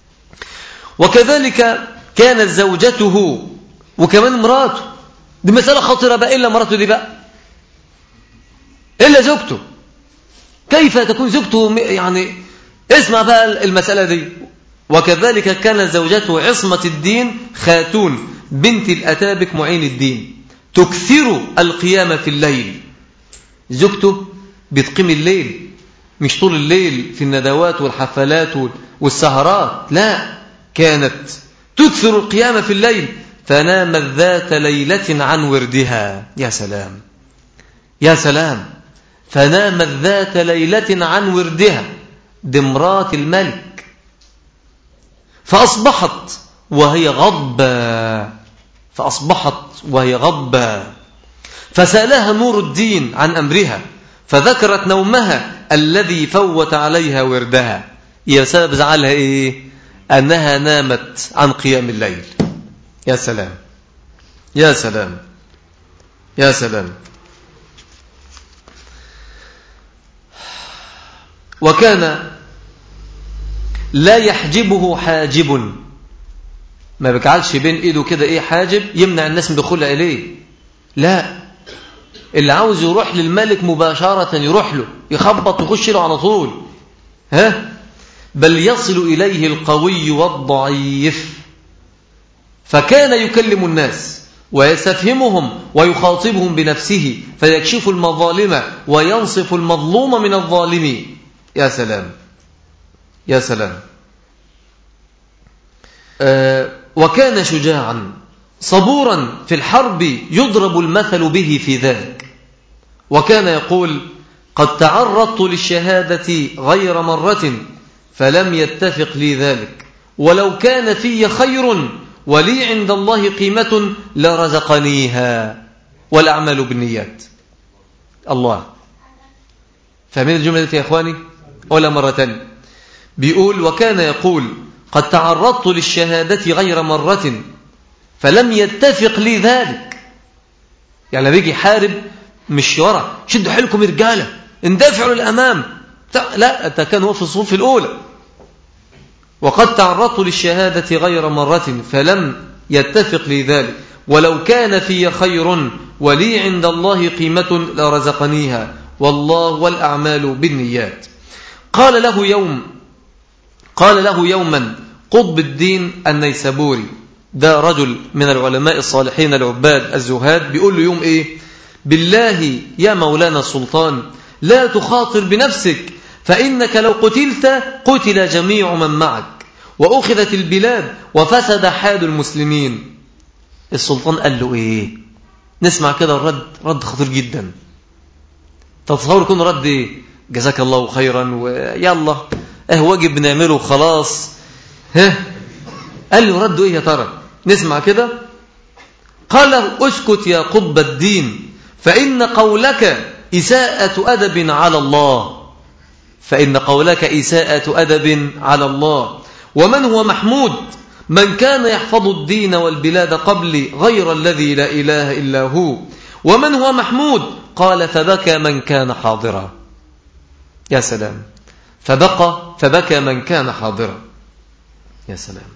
وكذلك كانت زوجته وكمان مراته. دي مسألة خطيرة بقى. إلا مراته دي بقى، إلا زوجته. كيف تكون زوجته يعني؟ اسمع بقى المسألة دي. وكذلك كانت زوجته عصمة الدين خاتون بنت الأتابك معين الدين، تكثر القيام في الليل. زوجته بتقيم الليل، مش طول الليل في الندوات والحفلات والسهرات، لا، كانت تكثر القيام في الليل. فنامت ذات ليلة عن وردها. يا سلام يا سلام. فنامت ذات ليلة عن وردها، دي امرأة الملك. فأصبحت وهي غضبة فأصبحت وهي غضبة فسألها نور الدين عن أمرها، فذكرت نومها الذي فوت عليها وردها. يا سبب زعلها إيه؟ أنها نامت عن قيام الليل. يا سلام يا سلام يا سلام. وكان لا يحجبه حاجب، ما بيجعلش بين ايده كده ايه حاجب يمنع الناس من دخولها اليه، لا، اللي عاوز يروح للملك مباشرة يروح له، يخبط ويخش له على طول، ها، بل يصل إليه القوي والضعيف. فكان يكلم الناس ويستفهمهم ويخاطبهم بنفسه فيكشف المظالم وينصف المظلوم من الظالمين. يا سلام يا سلام. آه وكان شجاعا صبورا في الحرب يضرب المثل به في ذلك. وكان يقول: قد تعرضت للشهادة غير مرة فلم يتفق لي ذلك، ولو كان في خير ولي عند الله قيمة لرزقنيها، والأعمال بالنيات. الله، فاهمين الجملة دي يا إخواني؟ ولا مرة تانية بيقول: وكان يقول: قد تعرضت للشهادة غير مرة فلم يتفق لي ذلك. يعني بيجي حارب مش ورا، شدوا حيلكم يا رجاله اندفعوا للأمام، لا، ده كان هو في الصفوف الأولى. وقد تعرضت للشهادة غير مرة فلم يتفق لي ذلك، ولو كان في خير ولي عند الله قيمة لرزقنيها، والله والأعمال بالنيات. قال له يوم قال له يوما قطب الدين النيسابوري، ده رجل من العلماء الصالحين العباد الزهاد، بيقول له يوم ايه: بالله يا مولانا السلطان لا تخاطر بنفسك، فإنك لو قتلت قتل جميع من معك وأخذت البلاد وفسد حال المسلمين. السلطان قال له ايه؟ نسمع كده الرد، رد خطير جدا. تتصور يكون رد ايه؟ جزاك الله خيرا ويلا اه واجب نعمله خلاص، ها؟ قال له رده ايه يا ترى؟ نسمع كده. قال له: اسكت يا قطب الدين، فإن قولك إساءة أدب على الله، فإن قولك إساءة أدب على الله. ومن هو محمود؟ من كان يحفظ الدين والبلاد قبلي غير الذي لا إله إلا هو. ومن هو محمود؟ قال: فبكى من كان حاضرا. يا سلام، فبقى فبكى من كان حاضرا. يا سلام.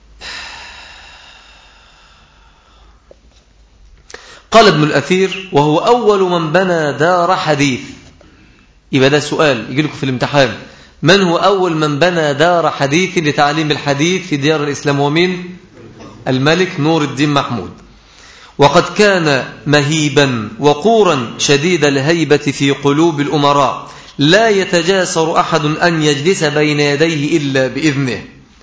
قال ابن الأثير: وهو أول من بنى دار حديث. يبقى ده سؤال يجي لكم في الامتحان: من هو أول من بنى دار حديث لتعليم الحديث في ديار الإسلام؟ ومين؟ الملك نور الدين محمود. وقد كان مهيبا وقورا شديد الهيبة في قلوب الأمراء، لا يتجاسر أحد أن يجلس بين يديه إلا بإذنه.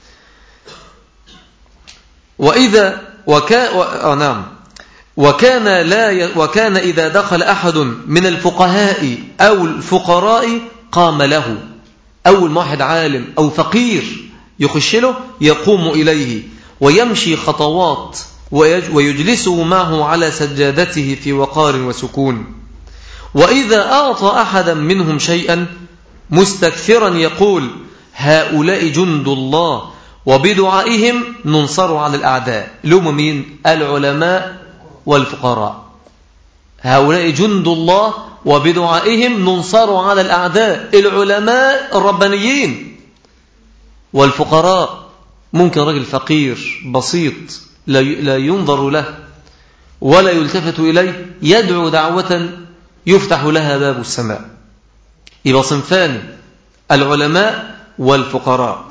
وإذا وكا و... آه نعم وكان لا ي... وكان إذا دخل أحد من الفقهاء أو الفقراء قام له. أول ما واحد عالم أو فقير يخش له يقوم إليه ويمشي خطوات ويجلسه معه على سجادته في وقار وسكون. وإذا أعطى أحدا منهم شيئا مستكثرا يقول: هؤلاء جند الله وبدعائهم ننصر على الأعداء. لهم مين؟ العلماء والفقراء. هؤلاء جند الله وبدعائهم ننصر على الأعداء. العلماء الربانيين، والفقراء ممكن رجل فقير بسيط لا ينظر له ولا يلتفت إليه يدعو دعوة يفتح لها باب السماء. يبقى صنفان: العلماء والفقراء.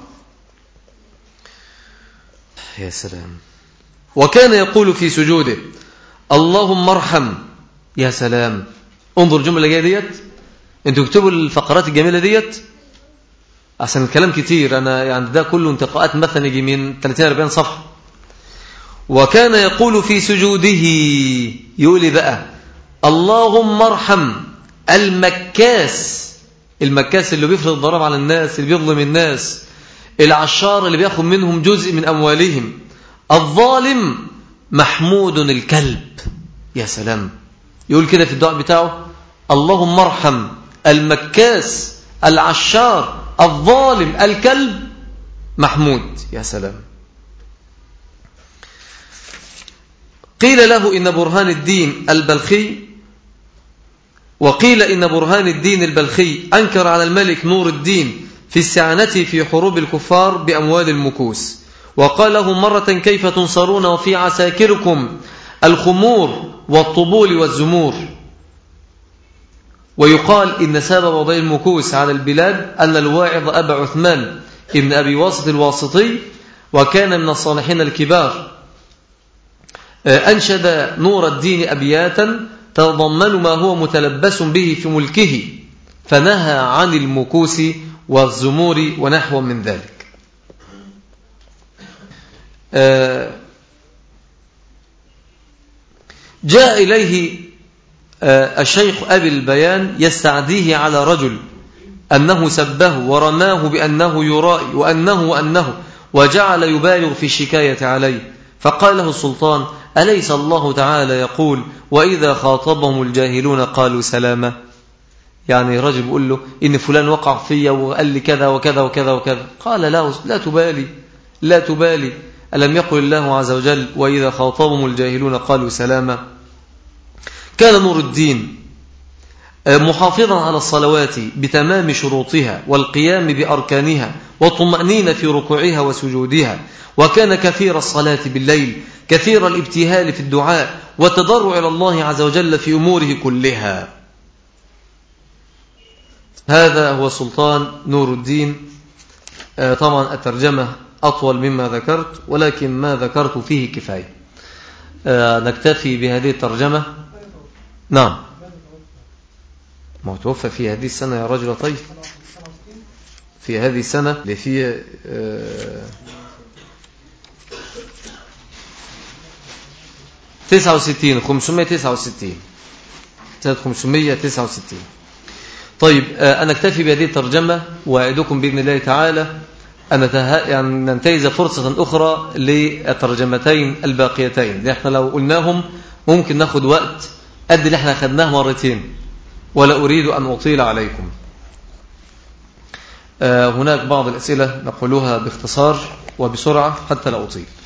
يا سلام. وكان يقول في سجوده: اللهم ارحم. يا سلام، انظر الجملة جاية ديت، انتوا اكتبوا الفقرات الجميلة ديت عشان الكلام كتير، انا يعني ده كله انتقاءات مثلا يجي من ثلاثين أربعين صفحة. وكان يقول في سجوده، يقول بقى: اللهم ارحم المكاس. المكاس اللي بيفرض الضرائب على الناس، اللي بيظلم الناس، العشار اللي بياخذ منهم جزء من أموالهم، الظالم محمود الكلب. يا سلام، يقول كده في الدعاء بتاعه: اللهم ارحم المكاس العشار الظالم الكلب. محمود. يا سلام. قيل له إن برهان الدين البلخي وقيل إن برهان الدين البلخي أنكر على الملك نور الدين في استعانته في حروب الكفار بأموال المكوس، وقال له مرة كيف تنصرون وفي عساكركم الخمور والطبول والزمور. ويقال إن سبب وضع المكوس على البلاد أن الواعظ أبا عثمان ابن أبي واسط الواسطي، وكان من الصالحين الكبار، أنشد نور الدين أبياتا تتضمن ما هو متلبس به في ملكه، فنهى عن المكوس والزمور ونحو من ذلك. جاء إليه الشيخ أبي البيان يستعديه على رجل أنه سبه ورماه بأنه يرائي وأنه وأنه وجعل يبالغ في الشكاية عليه، فقال له السلطان أليس الله تعالى يقول وإذا خاطبهم الجاهلون قالوا سلاما؟ يعني رجل بيقول له إن فلان وقع فيا وقال لي كذا وكذا وكذا وكذا، قال لا لا تبالي لا تبالي، ألم يقل الله عز وجل وإذا خاطبهم الجاهلون قالوا سلاما؟ كان نور الدين محافظا على الصلوات بتمام شروطها والقيام بأركانها والطمأنينة في ركوعها وسجودها، وكان كثير الصلاة بالليل كثير الابتهال في الدعاء والتضرع إلى الله عز وجل في أموره كلها. هذا هو سلطان نور الدين. طبعا الترجمة أطول مما ذكرت، ولكن ما ذكرت فيه كفاية. نكتفي بهذه الترجمة. نعم، ما توفى في هذه السنة يا رجل طيب، في هذه السنة اللي فيه تسعة وستين خمسمائة وتسعة وستين سنة خمسمائة وتسعة وستين. طيب أنا أكتفي بهذه الترجمة، وأعدكم بإذن الله تعالى أن يعني ننتهز فرصة أخرى للترجمتين الباقيتين. احنا لو قلناهم ممكن ناخد وقت قد اللي احنا أخذناه مرتين، ولا أريد أن أطيل عليكم. هناك بعض الأسئلة نقولها باختصار وبسرعة حتى لا أطيل.